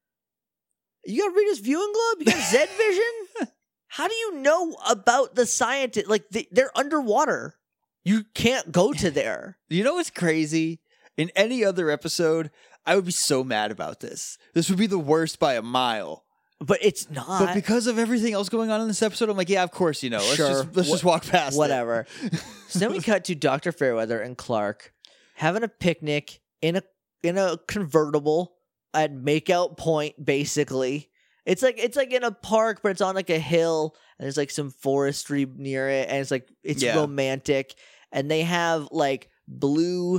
You got Rita's viewing globe? You got Zed vision? How do you know about the scientists? They're underwater. You can't go to there. You know what's crazy? In any other episode, I would be so mad about this. This would be the worst by a mile. But it's not. But because of everything else going on in this episode, I'm like, yeah, of course, Let's just walk past whatever. So then we cut to Dr. Fairweather and Clark having a picnic in a convertible at Makeout Point, basically. It's like in a park, but it's on a hill, and there's some forestry near it, and it's romantic, and they have blue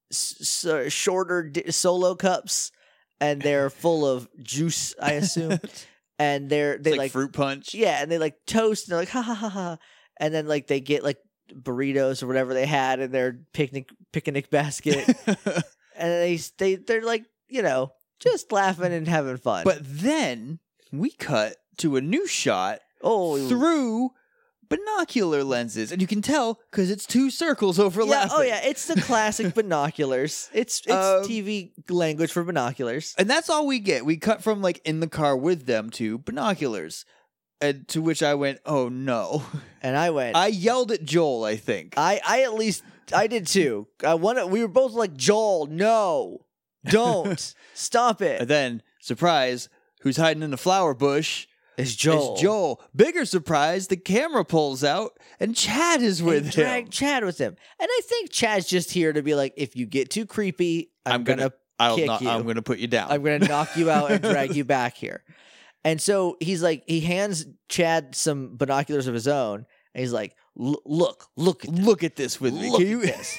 shorter solo cups, and they're full of juice, I assume, and they like fruit punch, and they toast, and they're ha ha ha ha, and then they get burritos or whatever they had in their picnic basket, and they're just laughing and having fun. But then we cut to a new shot through binocular lenses, and you can tell because it's two circles overlapping. It's the classic binoculars. It's TV language for binoculars, and that's all we get. We cut from in the car with them to binoculars, and to which I went, "Oh no!" And I yelled at Joel. I think I did too. We were both like, "Joel, no, don't stop it." And then surprise. Who's hiding in the flower bush? It's Joel. Bigger surprise, the camera pulls out, and Chad is with him. Drag Chad with him. And I think Chad's just here to be like, if you get too creepy, I'm gonna kick you. I'm gonna put you down. I'm gonna knock you out and drag you back here. And so he hands Chad some binoculars of his own, and he's like, look at this with me. Can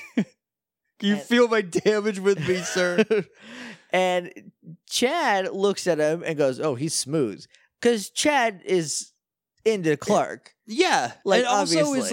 you feel my damage with me, sir? And Chad looks at him and goes, "Oh, he's smooth." Because Chad is into Clark. Yeah. And also is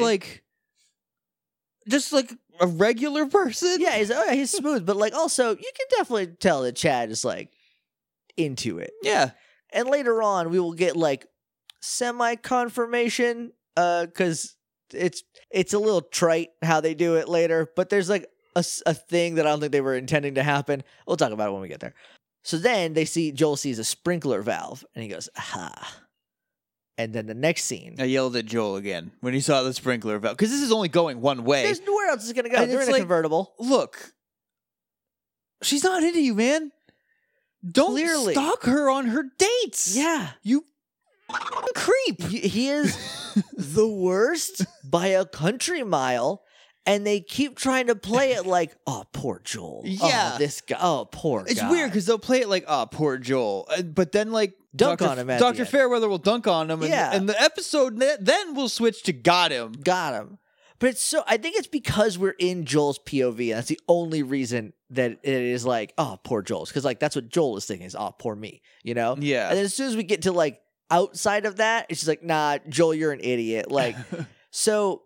just a regular person. Yeah, he's smooth. But also, you can definitely tell that Chad is into it. Yeah. And later on, we will get semi-confirmation because it's a little trite how they do it later. But there's a thing that I don't think they were intending to happen. We'll talk about it when we get there. So then Joel sees a sprinkler valve, and he goes, "Aha!" And then the next scene, I yelled at Joel again when he saw the sprinkler valve because this is only going one way. There's nowhere else it's gonna go. They're in a convertible. Look, she's not into you, man. Don't stalk her on her dates. Yeah, you creep. He is the worst by a country mile. And they keep trying to play it "Oh, poor Joel. Yeah. Oh, this guy. Oh, poor guy." It's weird because they'll play it "Oh, poor Joel." But then dunk on him at Dr. the end. Fairweather will dunk on him. And the episode then will switch to got him. Got him. But it's so I think it's because we're in Joel's POV. And that's the only reason that it is like, oh, poor Joel's, because like that's what Joel is thinking is, oh, poor me, you know? Yeah. And then as soon as we get to like outside of that, it's just like, nah, Joel, you're an idiot. Like, so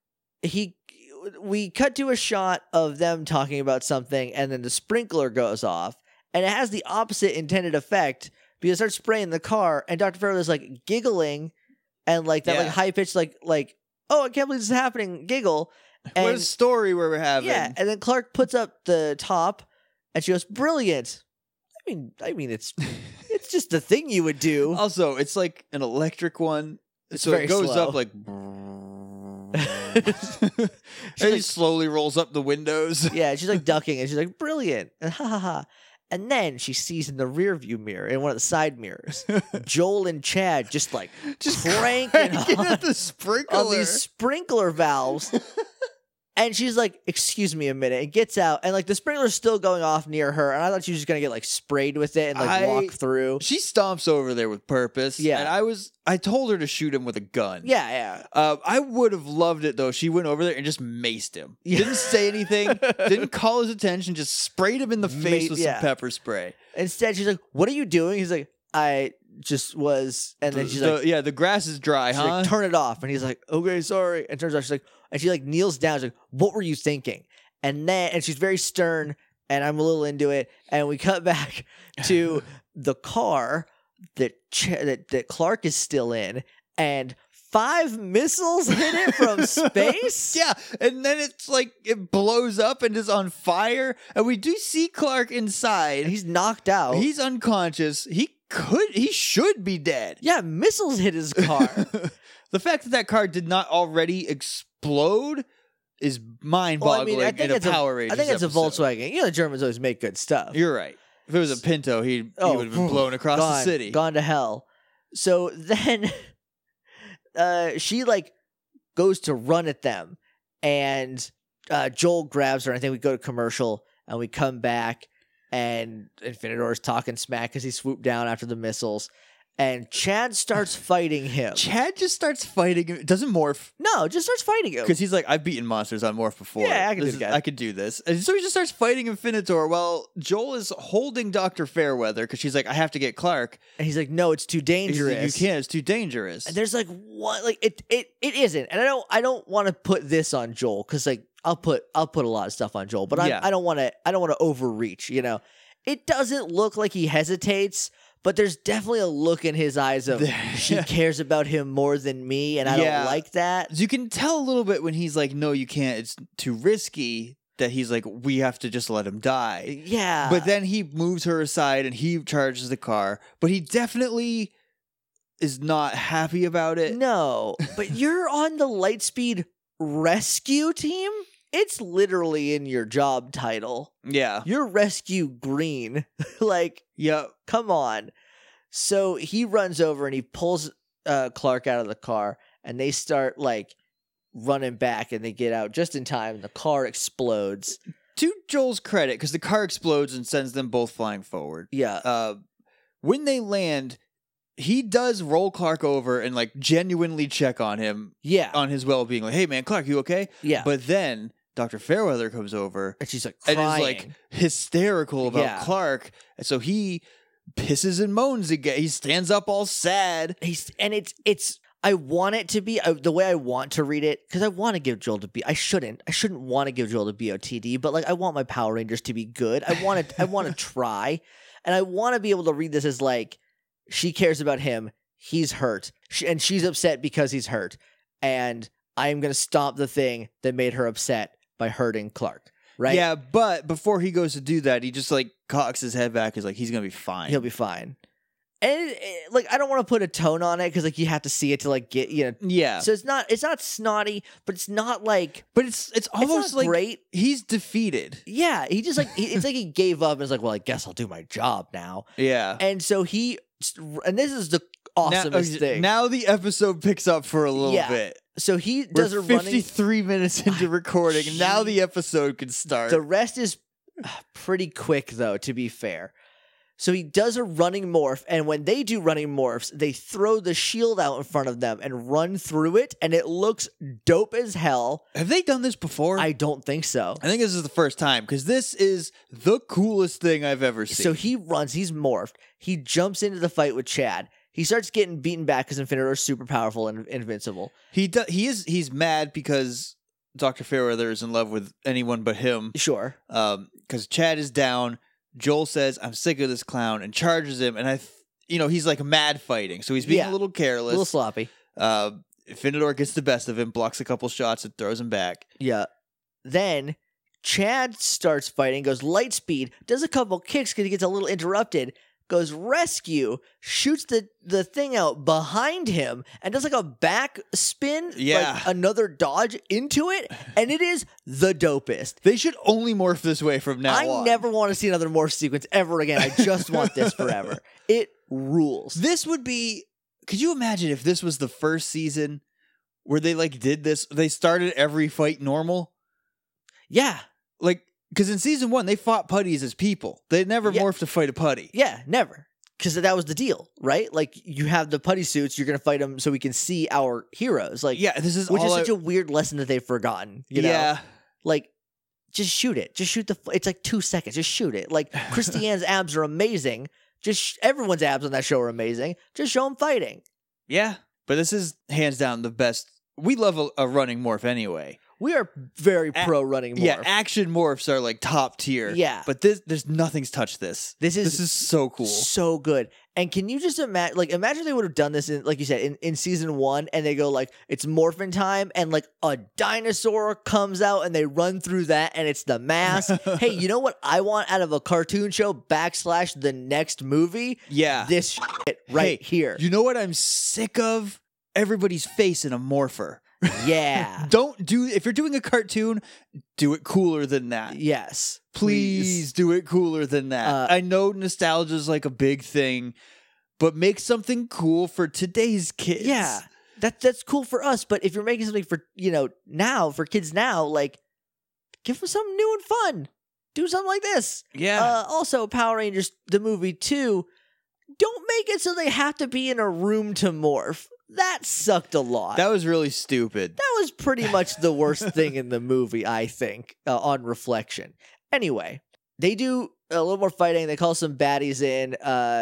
we cut to a shot of them talking about something, and then the sprinkler goes off, and it has the opposite intended effect because it starts spraying the car, and Dr. Fairweather's like giggling, and like that like high pitched like oh, I can't believe this is happening giggle. And, what a story we're having. Yeah, and then Clark puts up the top, and she goes, "Brilliant." I mean, it's just the thing you would do. Also, it's like an electric one, It's so very it goes slow. up like. And he slowly rolls up the windows. Yeah, she's like ducking, and she's like, "Brilliant!" And ha ha ha. And then she sees in the rearview mirror, in one of the side mirrors, Joel and Chad just cranking at the sprinkler. on these sprinkler valves. And she's like, "Excuse me a minute," and gets out, and like the sprinkler's still going off near her, and I thought she was just gonna get like sprayed with it and like walk through. She stomps over there with purpose. Yeah. And I told her to shoot him with a gun. Yeah. I would have loved it though. She went over there and just maced him. Yeah. Didn't say anything. Didn't call his attention. Just sprayed him in the face with yeah. some pepper spray. Instead, she's like, "What are you doing?" He's like, "I just was," and then she's like, "Yeah, the grass is dry, she's huh?" like, "Turn it off." And he's like, "Okay, sorry." And turns out she's like, and she like kneels down. She's like, "What were you thinking?" And she's very stern, and I'm a little into it. And we cut back to the car that Clark is still in, and 5 missiles hit it from space. Yeah, and then it's like it blows up and is on fire, and we do see Clark inside. He's knocked out. He's unconscious. He should be dead. Yeah, missiles hit his car. The fact that car did not already explode is mind-boggling Well, I mean, in a Power Rangers I think it's episode. a Volkswagen. You know, the Germans always make good stuff. You're right. If it was a Pinto, he would have been blown across the city. Gone to hell. So then she like goes to run at them, and Joel grabs her. I think we go to commercial, and we come back, and Infinidor's talking smack because he swooped down after the missiles, and Chad starts fighting him. Chad just starts fighting him. Doesn't morph. No, just starts fighting him. Because he's like, I've beaten monsters on Morph before. Yeah, I can do this. And so he just starts fighting Infinitor while Joel is holding Dr. Fairweather because she's like, I have to get Clark. And he's like, no, it's too He's dangerous. like, you can't, it's too dangerous. And there's like one, like it isn't. And I don't want to put this on Joel because like I'll put a lot of stuff on Joel, but Yeah. I don't want to overreach. You know, it doesn't look like he hesitates. But there's definitely a look in his eyes of she cares about him more than me, and I don't like that. You can tell a little bit when he's like, no, you can't, it's too risky, that he's like, we have to just let him die. Yeah. But then he moves her aside and he charges the car. But he definitely is not happy about it. No, but you're on the Lightspeed rescue team? It's literally in your job title. Yeah. You're Rescue Green. Like, Yeah. come on. So he runs over and he pulls Clark out of the car, and they start like running back, and they get out just in time. And the car explodes. To Joel's credit, because the car explodes and sends them both flying forward. Yeah. When they land, he does roll Clark over and like genuinely check on him, Yeah. on his well-being. Like, hey man, Clark, you okay? Yeah. But then Dr. Fairweather comes over And she's like crying. and is like hysterical about Yeah. Clark. And so he pisses and moans again. He stands up all sad. It's I want it to be the way I want to read it, because I want to give Joel to be. I shouldn't want to give Joel to BOTD, but like I want my Power Rangers to be good. I want to try, and I want to be able to read this as like she cares about him. He's hurt, and she's upset because he's hurt, and I am going to stop the thing that made her upset by hurting Clark. Right? Yeah, but before he goes to do that, he just like cocks his head back. He's like, he's gonna be fine. He'll be fine. And like I don't want to put a tone on it because like you have to see it to like get Yeah. So it's not snotty, but it's not like But it's almost not like great. he's defeated. Yeah, he just like it's like he gave up and is like, well, I guess I'll do my job now. Yeah. And so and this is the awesomest thing. Now the episode picks up for a little Yeah. bit. So he We're does a running. 53 minutes into recording, and now the episode can start. The rest is pretty quick though, to be fair. So he does a running morph, and when they do running morphs, they throw the shield out in front of them and run through it, and it looks dope as hell. Have they done this before? I don't think so. I think this is the first time because this is the coolest thing I've ever seen. So he runs, he's morphed. He jumps into the fight with Chad. He starts getting beaten back because Infinitor is super powerful and invincible. He's mad because Dr. Fairweather is in love with anyone but him. Sure. Because Chad is down. Joel says, "I'm sick of this clown," and charges him. And he's like mad fighting, so he's being a little careless, A little sloppy. Infinitor gets the best of him, blocks a couple shots, and throws him back. Yeah. Then Chad starts fighting, goes light speed, does a couple kicks because he gets a little interrupted, goes rescue, shoots the thing out behind him, and does like a back spin, like another dodge into it, and it is the dopest. They should only morph this way from now on. I never want to see another morph sequence ever again. I just want this forever. It rules. This would be... Could you imagine if this was the first season where they like did this? They started every fight normal? Yeah. Like... Because in season 1, they fought putties as people. They never morphed to fight a putty. Yeah, never. Because that was the deal, right? Like, you have the putty suits, you're going to fight them so we can see our heroes. Like, yeah, this is which is such a weird lesson that they've forgotten. You know? Like, just shoot it. Just shoot it's like 2 seconds. Just shoot it. Like, Christiane's abs are amazing. Everyone's abs on that show are amazing. Just show them fighting. Yeah, but this is hands down the best. We love a running morph anyway. We are very pro running morph. Yeah, action morphs are like top tier. Yeah. But there's nothing's touched this. This is so cool. So good. And can you just imagine they would have done this in, like you said, in season 1, and they go like, it's morphin' time, and like a dinosaur comes out and they run through that and it's the mask. Hey, you know what I want out of a cartoon show / the next movie? Yeah. This shit right here. You know what I'm sick of? Everybody's face in a morpher. Yeah. If you're doing a cartoon, do it cooler than that. Yes. Please do it cooler than that. I know nostalgia is like a big thing, but make something cool for today's kids. Yeah. That's cool for us, but if you're making something for, now, for kids now, like, give them something new and fun. Do something like this. Yeah. Also, Power Rangers, the movie too, don't make it so they have to be in a room to morph. That sucked a lot. That was really stupid. That was pretty much the worst thing in the movie, I think, on reflection. Anyway, they do a little more fighting. They call some baddies in,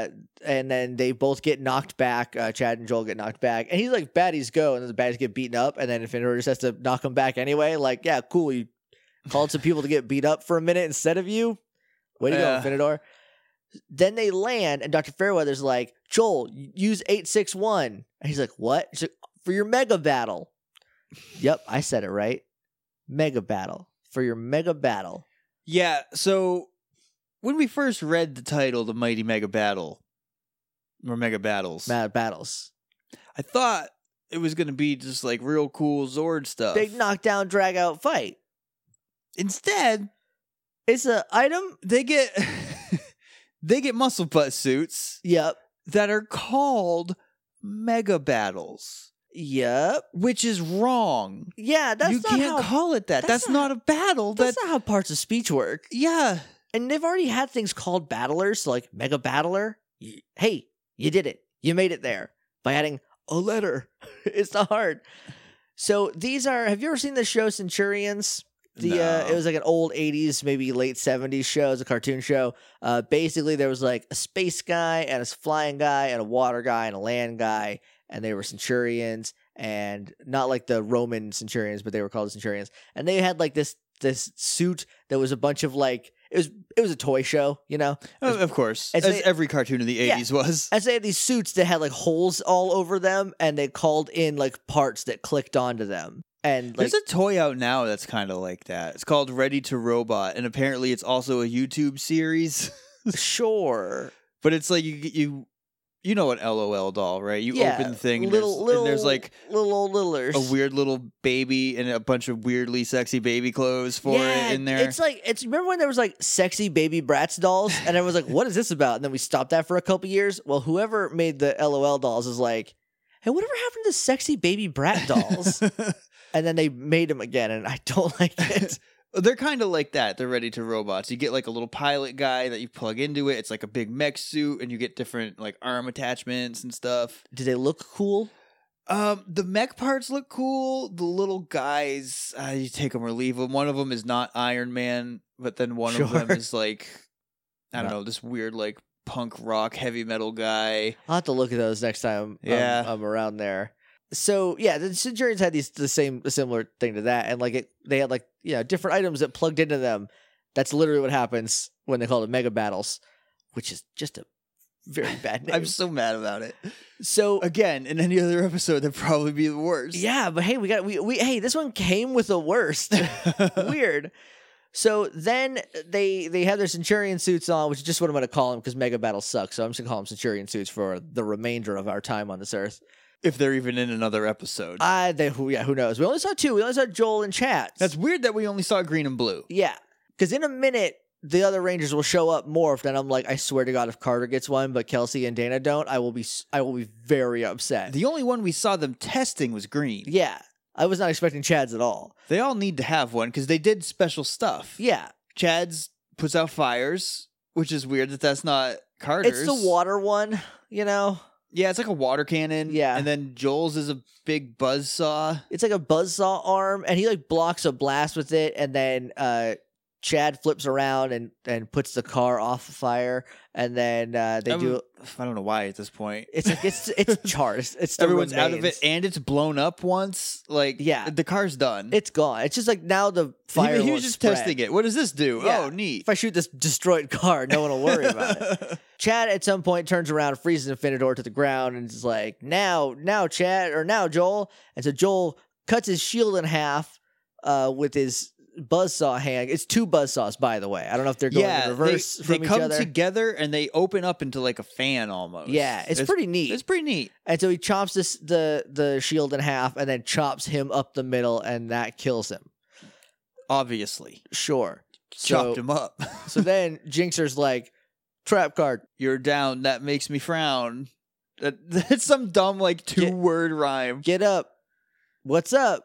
and then they both get knocked back. Chad and Joel get knocked back. And he's like, baddies go, and then the baddies get beaten up, and then Infinitor just has to knock them back anyway. Like, yeah, cool. You called some people to get beat up for a minute instead of you. Way to go, Infinitor. Then they land, and Dr. Fairweather's like, Joel, use 861. And he's like, what? She's like, for your mega battle. Yep, I said it right. Mega battle. For your mega battle. Yeah, so when we first read the title, The Mighty Mega Battle, or Mega Battles. Mad battles. I thought it was going to be just like real cool Zord stuff. Big knockdown, drag out fight. Instead, it's an item. They get... They get muscle butt suits. Yep. That are called mega battles. Yep. Which is wrong. Yeah, you can't call it that. That's not a battle. That's not how parts of speech work. Yeah. And they've already had things called battlers, so like mega battler. Hey, you did it. You made it there by adding a letter. It's not hard. So these are, have you ever seen the show Centurions? No. It was like an old 80s, maybe late 70s show. It was a cartoon show. Basically, there was like a space guy and a flying guy and a water guy and a land guy, and they were centurions, and not like the Roman centurions, but they were called centurions. And they had like this suit that was a bunch of like, it was a toy show, you know? Of course. As every cartoon in the 80s was. And so they had these suits that had like holes all over them, and they called in like parts that clicked onto them. And like, there's a toy out now that's kind of like that. It's called Ready to Robot, and apparently it's also a YouTube series. Sure. But it's like you know what LOL doll, right? You open the thing and there's like little old littlers. A weird little baby and a bunch of weirdly sexy baby clothes for it in there. It's remember when there was like sexy baby Bratz dolls, and everyone was like, what is this about? And then we stopped that for a couple years. Well, whoever made the LOL dolls is like, hey, whatever happened to sexy baby brat dolls? And then they made them again, and I don't like it. They're kind of like that. They're ready to robots. You get like a little pilot guy that you plug into it. It's like a big mech suit, and you get different like arm attachments and stuff. Do they look cool? The mech parts look cool. The little guys, you take them or leave them. One of them is not Iron Man, but then one of them Sure. is like, I don't know, this weird like punk rock heavy metal guy. I'll have to look at those next time Yeah. I'm around there. So yeah, the Centurions had a similar thing to that, and like they had like different items that plugged into them. That's literally what happens when they call it Mega Battles, which is just a very bad name. I'm so mad about it. So Again, in any other episode, that'd probably be the worst. yeah, but hey, we this one came with the worst. Weird. So then they have their Centurion suits on, which is just what I'm going to call them because Mega Battles suck. So I'm just going to call them Centurion suits for the remainder of our time on this earth. If they're even in another episode. Who knows? We only saw two. We only saw Joel and Chad. That's weird that we only saw green and blue. Yeah, because in a minute the other Rangers will show up morphed, and I'm like, I swear to God, if Carter gets one, but Kelsey and Dana don't, I will be very upset. The only one we saw them testing was green. Yeah, I was not expecting Chad's at all. They all need to have one because they did special stuff. Yeah, Chad's puts out fires, which is weird that that's not Carter's. it's the water one, Yeah, it's like a water cannon. Yeah. And then Joel's is a big buzzsaw. It's like a buzzsaw arm, and he like blocks a blast with it, and then Chad flips around and puts the car off fire, and then they do. I don't know why at this point. It's like it's charred. It's still Everyone's out of remains. it, and it's blown up once. Like, Yeah. the car's done. It's gone. It's just like now the fire. he was won't just spread. testing it. What does this do? Yeah. Oh, neat. If I shoot this destroyed car, no one will worry about it. Chad at some point turns around, freezes Infinidor to the ground, and is like, now, Chad, or now, Joel. And so Joel cuts his shield in half with his buzzsaw hand. It's two buzzsaws, by the way. I don't know if they're going in reverse they from each come other. together and they open up into like a fan almost. Yeah, it's pretty neat. It's pretty neat. And so he chops the shield in half and then chops him up the middle, and that kills him. Obviously. Sure. Chopped So, him up. so then Jinxer's like, trap card. You're down. That makes me frown. That's some dumb like 2-word rhyme. Get up. What's up?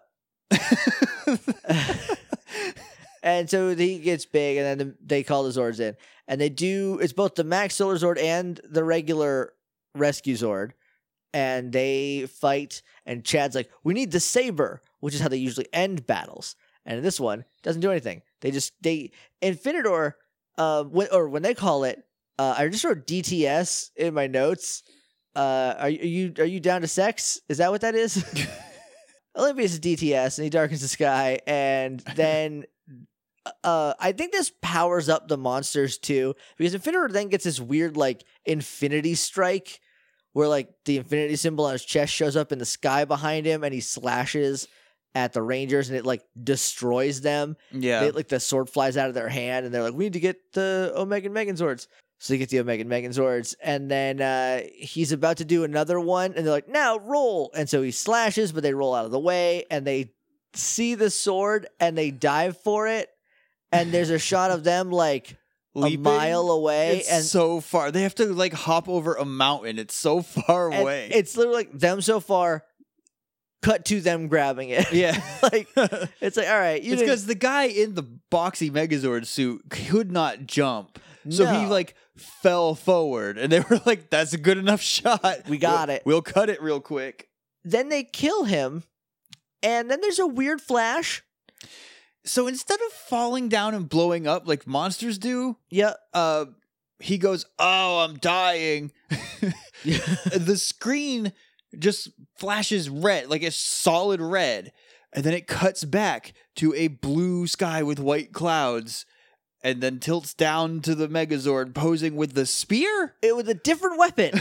And so he gets big, and then they call the Zords in. And they do, it's both the Max Solar Zord and the regular Rescue Zord. And they fight, and Chad's like, we need the Saber, which is how they usually end battles. And in this one, doesn't do anything. Infinidor, when they call it, I just wrote DTS in my notes. Are you down to sex? Is that what that is? Olympius is DTS, and he darkens the sky, and then I think this powers up the monsters too, because Infinidor then gets this weird like infinity strike, where like the infinity symbol on his chest shows up in the sky behind him, and he slashes at the Rangers, and it like destroys them. Yeah. Like the sword flies out of their hand, and they're like, we need to get the Omega Megazords. So you get the Omega Megazords, and then he's about to do another one, and they're like, now roll. And so he slashes, but they roll out of the way, and they see the sword, and they dive for it. And there's a shot of them like Leaping? a mile away. It's and so far. They have to like hop over a mountain. It's so far and away. it's literally like them so far, cut to them grabbing it. Yeah. Like, it's like, all right. It's because the guy in the boxy Megazord suit could not jump. So he No. like fell forward, and they were like, that's a good enough shot. We got it. We'll cut it real quick. Then they kill him, and then there's a weird flash. So instead of falling down and blowing up like monsters do, Yeah. he goes, oh, I'm dying. The screen just flashes red, like it's solid red. And then it cuts back to a blue sky with white clouds. And then tilts down to the Megazord posing with the spear? It was a different weapon.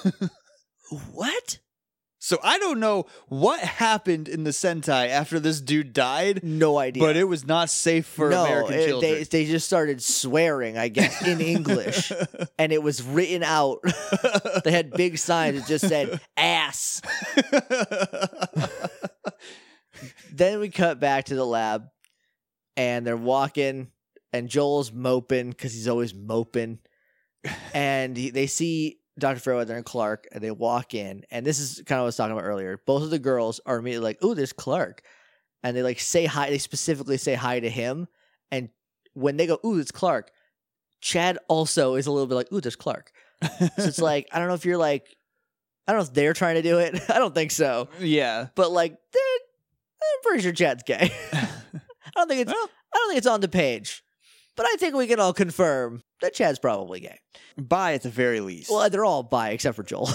What? So I don't know what happened in the Sentai after this dude died, No idea. but it was not safe for American children. They just started swearing, I guess, in English. And it was written out. They had big signs that just said, ass. Then we cut back to the lab, and they're walking, and Joel's moping because he's always moping. And they see Dr. Fairweather and Clark, and they walk in. And this is kind of what I was talking about earlier. Both of the girls are immediately like, ooh, there's Clark. And they like say hi. They specifically say hi to him. And when they go, ooh, it's Clark, Chad also is a little bit like, ooh, there's Clark. So it's like, I don't know if you're like, I don't know if they're trying to do it. I don't think so. Yeah. But like, I'm pretty sure Chad's gay. I don't think it's on the page. But I think we can all confirm that Chad's probably gay. Bi at the very least. Well, they're all bi except for Joel.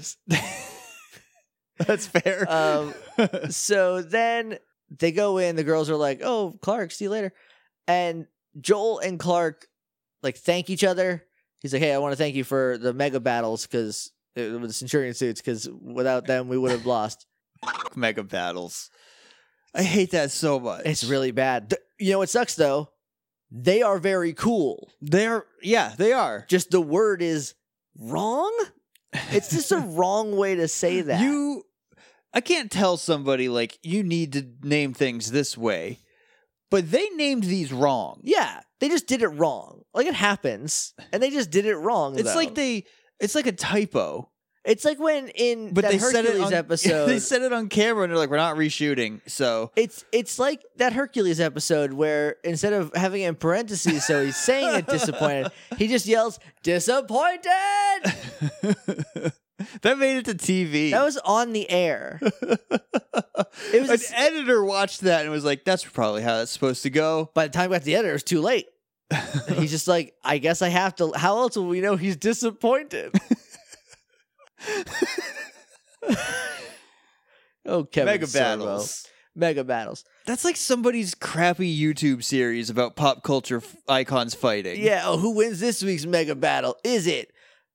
That's fair. So then they go in. The girls are like, "Oh, Clark, see you later." And Joel and Clark like thank each other. He's like, "Hey, I want to thank you for the mega battles with the Centurion suits because without them we would have lost." Mega battles. I hate that so much. It's really bad. You know what sucks though? They are very cool. They are. Just the word is wrong. It's just a wrong way to say that. I can't tell somebody like you need to name things this way, but they named these wrong. Yeah, they just did it wrong. Like it happens, and they just did it wrong. It's like a typo. It's like when in But that they Hercules said it on, episode, they said it on camera, and they're like, "We're not reshooting." So it's like that Hercules episode where instead of having it in parentheses, so he's saying it disappointed, he just yells disappointed. That made it to TV. That was on the air. It was an editor watched that and was like, "That's probably how that's supposed to go." By the time we got to the editor, it was too late. He's just like, I guess I have to. How else will we know he's disappointed? Oh, Kevin Mega Sorbo. battles. Mega battles. That's like somebody's crappy YouTube series about pop culture icons fighting. Yeah. Oh, who wins this week's mega battle? Is it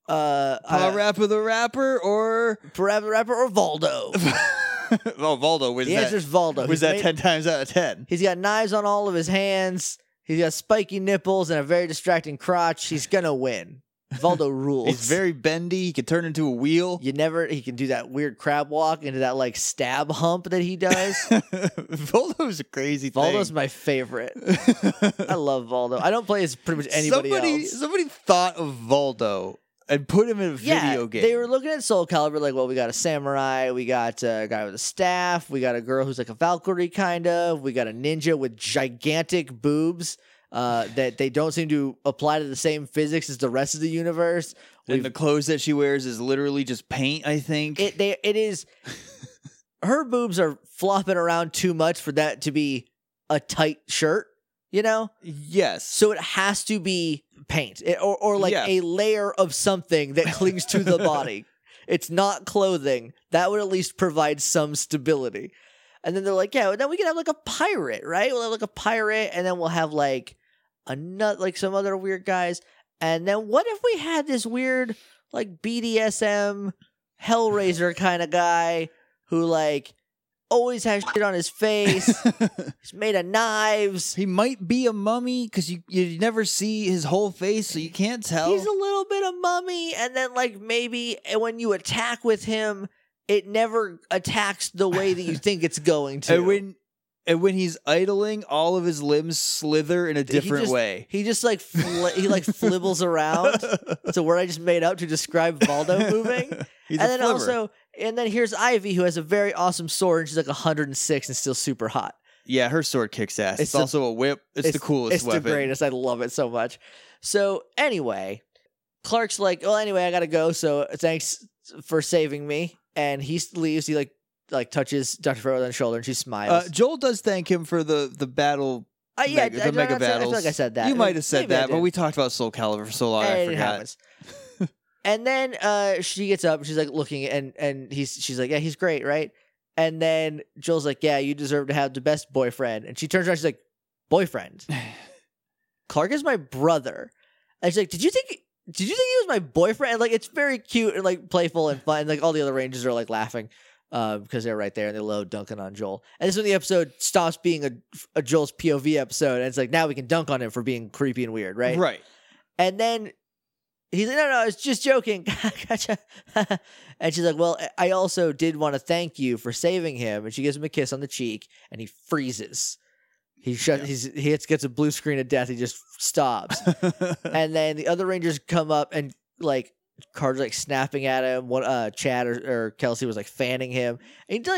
Rapper the Rapper or Parappa the Rapper or Voldo? Oh, Voldo wins The that. answer's Voldo. Was that 10 times out of 10? He's got knives on all of his hands. He's got spiky nipples and a very distracting crotch. He's gonna win. Voldo rules. He's very bendy. He can turn into a wheel. He can do that weird crab walk into that like stab hump that he does. Voldo's a crazy thing. Voldo's my favorite. I love Voldo. I don't play as pretty much anybody else. Somebody thought of Voldo and put him in a video game. They were looking at Soul Calibur like, well, we got a samurai, we got a guy with a staff, we got a girl who's like a Valkyrie kind of, we got a ninja with gigantic boobs. That they don't seem to apply to the same physics as the rest of the universe. And the clothes that she wears is literally just paint, I think. It is. Her boobs are flopping around too much for that to be a tight shirt, you know? Yes. So it has to be paint or like a layer of something that clings to the body. It's not clothing. That would at least provide some stability. And then they're like, yeah, then we can have like a pirate, right? We'll have like a pirate, and then we'll have like some other weird guys. And then what if we had this weird like BDSM Hellraiser kind of guy who like always has shit on his face. He's made of knives. He might be a mummy because you never see his whole face, so you can't tell. He's a little bit of mummy, and then like maybe when you attack with him, it never attacks the way that you think it's going to. And when he's idling, all of his limbs slither in a different way. He just like he like flibbles around. It's a word I just made up to describe Voldo moving. He's and a then flibber. and then here's Ivy, who has a very awesome sword, and she's like 106 and still super hot. Yeah, her sword kicks ass. It's also a whip. It's the coolest weapon. It's the greatest. I love it so much. So anyway, Clark's like, well, anyway, I gotta go. So thanks for saving me. And he leaves. He like touches Dr. Fairweather on the shoulder, and she smiles. Joel does thank him for the battle. Yeah, the mega battles. I feel like I said that. You might have said Maybe that, but we talked about Soul Calibur for so long, I forgot. Happens. And then she gets up, and she's like looking, and she's like, yeah, he's great, right? And then Joel's like, yeah, you deserve to have the best boyfriend. And she turns around, she's like, boyfriend? Clark is my brother. And she's like, did you think he was my boyfriend? And like, it's very cute and like playful and fun. And, like all the other Rangers are like laughing because they're right there and they love dunking on Joel. And this is when the episode stops being a Joel's POV episode, and it's like, now we can dunk on him for being creepy and weird, right? Right. And then he's like, no, I was just joking. Gotcha. And she's like, well, I also did want to thank you for saving him. And she gives him a kiss on the cheek, and he freezes. He gets a blue screen of death. He just stops. And then the other Rangers come up, and like Carter's like snapping at him. Chad or Kelsey was like fanning him. And he like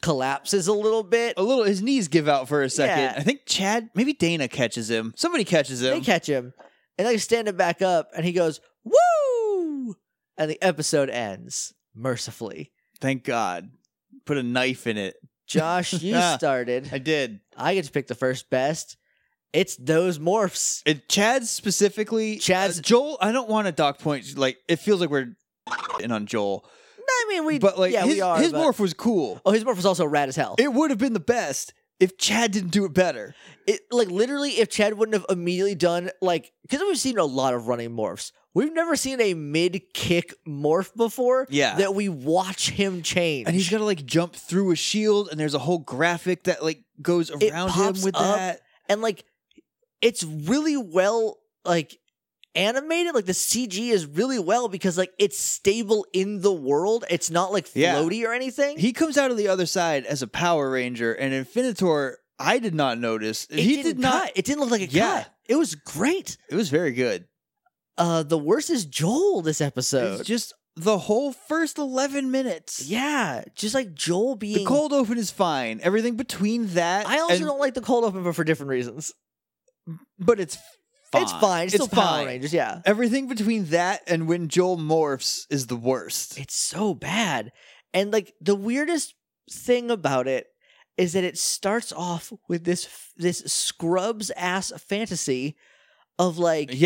collapses a little bit. His knees give out for a second. Yeah. I think Chad, maybe Dana catches him. Somebody catches him. They catch him, and they stand him back up, and he goes, "Woo!" And the episode ends mercifully. Thank God. Put a knife in it. Josh, you started. I did. I get to pick the first best. It's those morphs. Chad specifically. Joel, I don't want to dock points. Like, it feels like we're in on Joel. I mean, we are. His morph was cool. Oh, his morph was also rad as hell. It would have been the best if Chad didn't do it better. Literally, if Chad wouldn't have immediately done, because we've seen a lot of running morphs. We've never seen a mid-kick morph before that we watch him change. And he's got to, jump through a shield, and there's a whole graphic that, goes around him with that. And, it's really well, animated. The CG is really well because, it's stable in the world. It's not, floaty or anything. He comes out of the other side as a Power Ranger, and Infinitor, I did not notice. It didn't look like a cut. It was great. It was very good. The worst is Joel this episode. It's just the whole first 11 minutes. Yeah, just Joel being... The cold open is fine. Everything between that... I also don't like the cold open, but for different reasons. But it's fine. It's fine. It's still Power Rangers, yeah. Everything between that and when Joel morphs is the worst. It's so bad. And, the weirdest thing about it is that it starts off with this Scrubs-ass fantasy of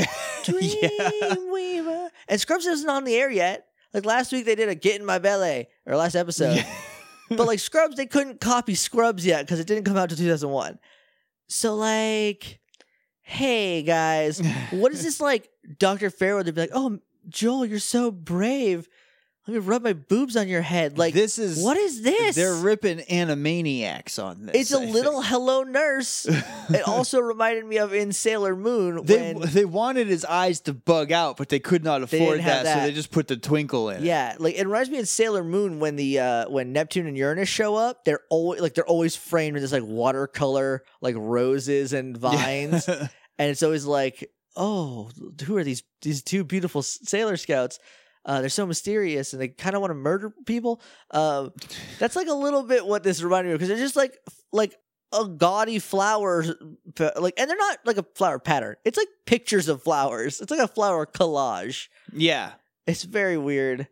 Dreamweaver. And Scrubs isn't on the air yet. Last week they did a Get in My Belly, or last episode. Yeah. But Scrubs, they couldn't copy Scrubs yet because it didn't come out to 2001. So hey guys, what is this Dr. Fairweather be oh, Joel, you're so brave. Let me rub my boobs on your head. What is this? They're ripping Animaniacs on this. It's a little Hello Nurse. It also reminded me of in Sailor Moon. They wanted his eyes to bug out, but they could not afford that, so they just put the twinkle in. Yeah, it reminds me of Sailor Moon when when Neptune and Uranus show up. They're always framed in this watercolor roses and vines, and it's always oh, who are these two beautiful Sailor Scouts? They're so mysterious and they kind of want to murder people. That's a little bit what this reminded me of because they're just like a gaudy flower, and they're not a flower pattern. It's pictures of flowers. It's a flower collage. Yeah, it's very weird.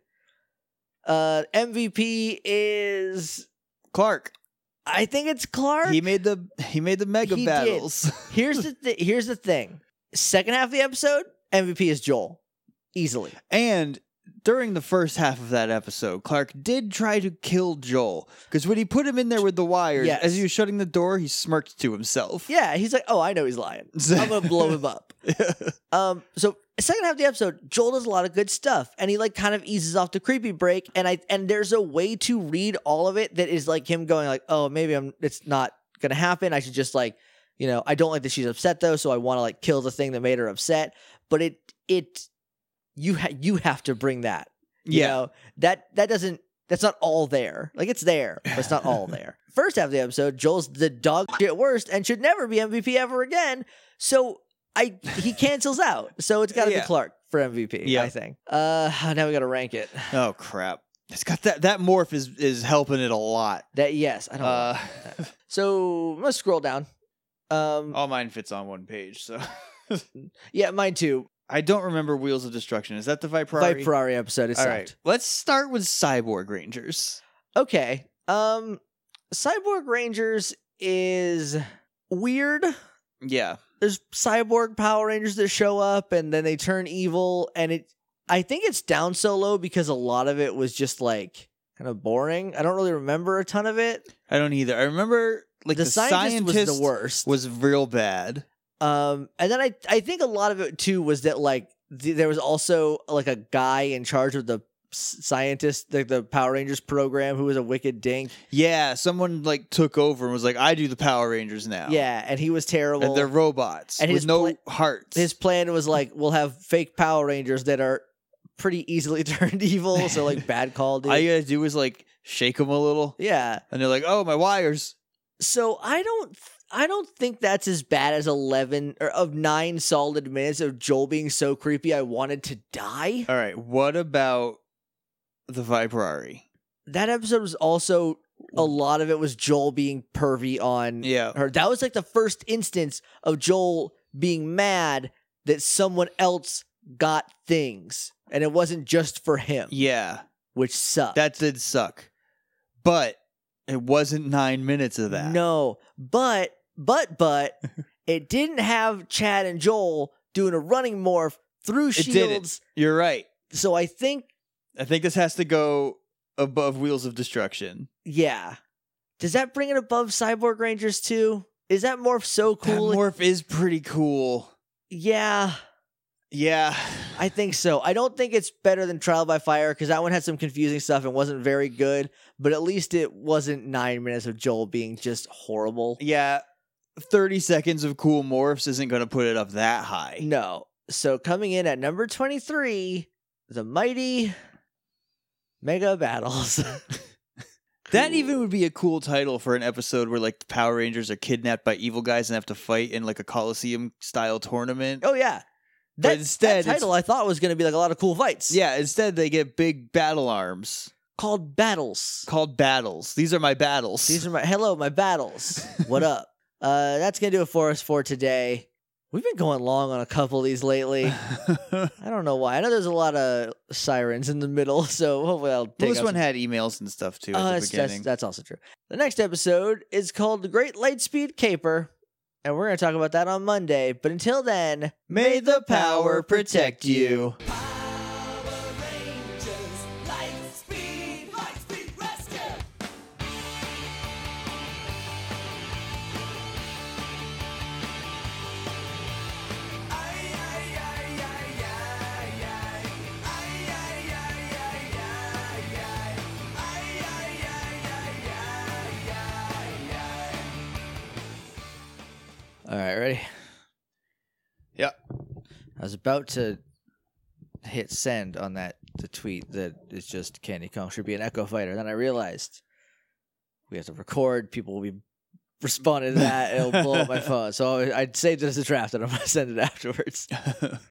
MVP is Clark. I think it's Clark. He made the mega battles. Here's the thing. Second half of the episode, MVP is Joel, easily. And during the first half of that episode, Clark did try to kill Joel. Because when he put him in there with the wires, as he was shutting the door, he smirked to himself. Yeah, he's oh, I know he's lying. I'm going to blow him up. So, second half of the episode, Joel does a lot of good stuff. And he, kind of eases off the creepy break. And there's a way to read all of it that is, him going, oh, maybe it's not going to happen. I should just, I don't like that she's upset, though, so I want to, kill the thing that made her upset. But you have to bring that. You know, that's not all there. It's there, but it's not all there. First half of the episode, Joel's the dog shit worst and should never be MVP ever again. So he cancels out. So it's got to be Clark for MVP, I think. Now we got to rank it. Oh crap. It's got that morph is helping it a lot. Yes, I don't know. So I'm gonna scroll down. All mine fits on one page, so yeah, mine too. I don't remember Wheels of Destruction. Is that the Viperari? Viperari episode. It sucked. Right. Let's start with Cyborg Rangers. Okay. Cyborg Rangers is weird. Yeah. There's cyborg Power Rangers that show up and then they turn evil, and I think it's down so low because a lot of it was just kind of boring. I don't really remember a ton of it. I don't either. I remember the scientist was the worst. Was real bad. And then I think a lot of it too was that there was also a guy in charge of the scientist, the Power Rangers program, who was a wicked dink. Yeah, someone took over and was I do the Power Rangers now. Yeah, and he was terrible. And they're robots and with no hearts. His plan was we'll have fake Power Rangers that are pretty easily turned evil. So bad call, dude. All you gotta do is shake them a little. Yeah, and they're oh, my wires. So I don't think that's as bad as 9 solid minutes of Joel being so creepy I wanted to die. All right, what about the Viperari? That episode was also a lot of it was Joel being pervy on Yeah. her. That was like the first instance of Joel being mad that someone else got things, and it wasn't just for him, Yeah. which sucked. That did suck. But it wasn't 9 minutes of that. No, but it didn't have Chad and Joel doing a running morph through It didn't. shields. You're right. So I think, this has to go above Wheels of Destruction. yeah. Does that bring it above Cyborg Rangers too? Is that morph so cool? That morph is pretty cool. Yeah, Yeah. I think so. I don't think it's better than Trial by Fire because that one had some confusing stuff and wasn't very good, but at least it wasn't 9 minutes of Joel being just horrible. Yeah. 30 seconds of cool morphs isn't going to put it up that high. No. So coming in at number 23, the mighty Mega Battles. That even would be a cool title for an episode where like the Power Rangers are kidnapped by evil guys and have to fight in like a Coliseum style tournament. Oh yeah, But that instead, title I thought was going to be like a lot of cool fights. Yeah, instead they get big battle arms called battles. called battles. These are my battles. These are my battles. What up? That's gonna do it for us for today. We've been going long on a couple of these lately. I don't know why. I know there's a lot of sirens in the middle, so hopefully I'll take Well, this up one some- had emails and stuff too at the beginning. that's also true. The next episode is called The Great Lightspeed Caper, and we're going to talk about that on Monday. But until then, May the power protect you. Power Rangers, Lightspeed Rescue! all right, ready? Yeah. I was about to hit send on the tweet that is just Candy Kong should be an Echo Fighter. Then I realized we have to record. People will be responding to that. It'll blow up my phone. So I'd saved it as a draft and I'm going to send it afterwards.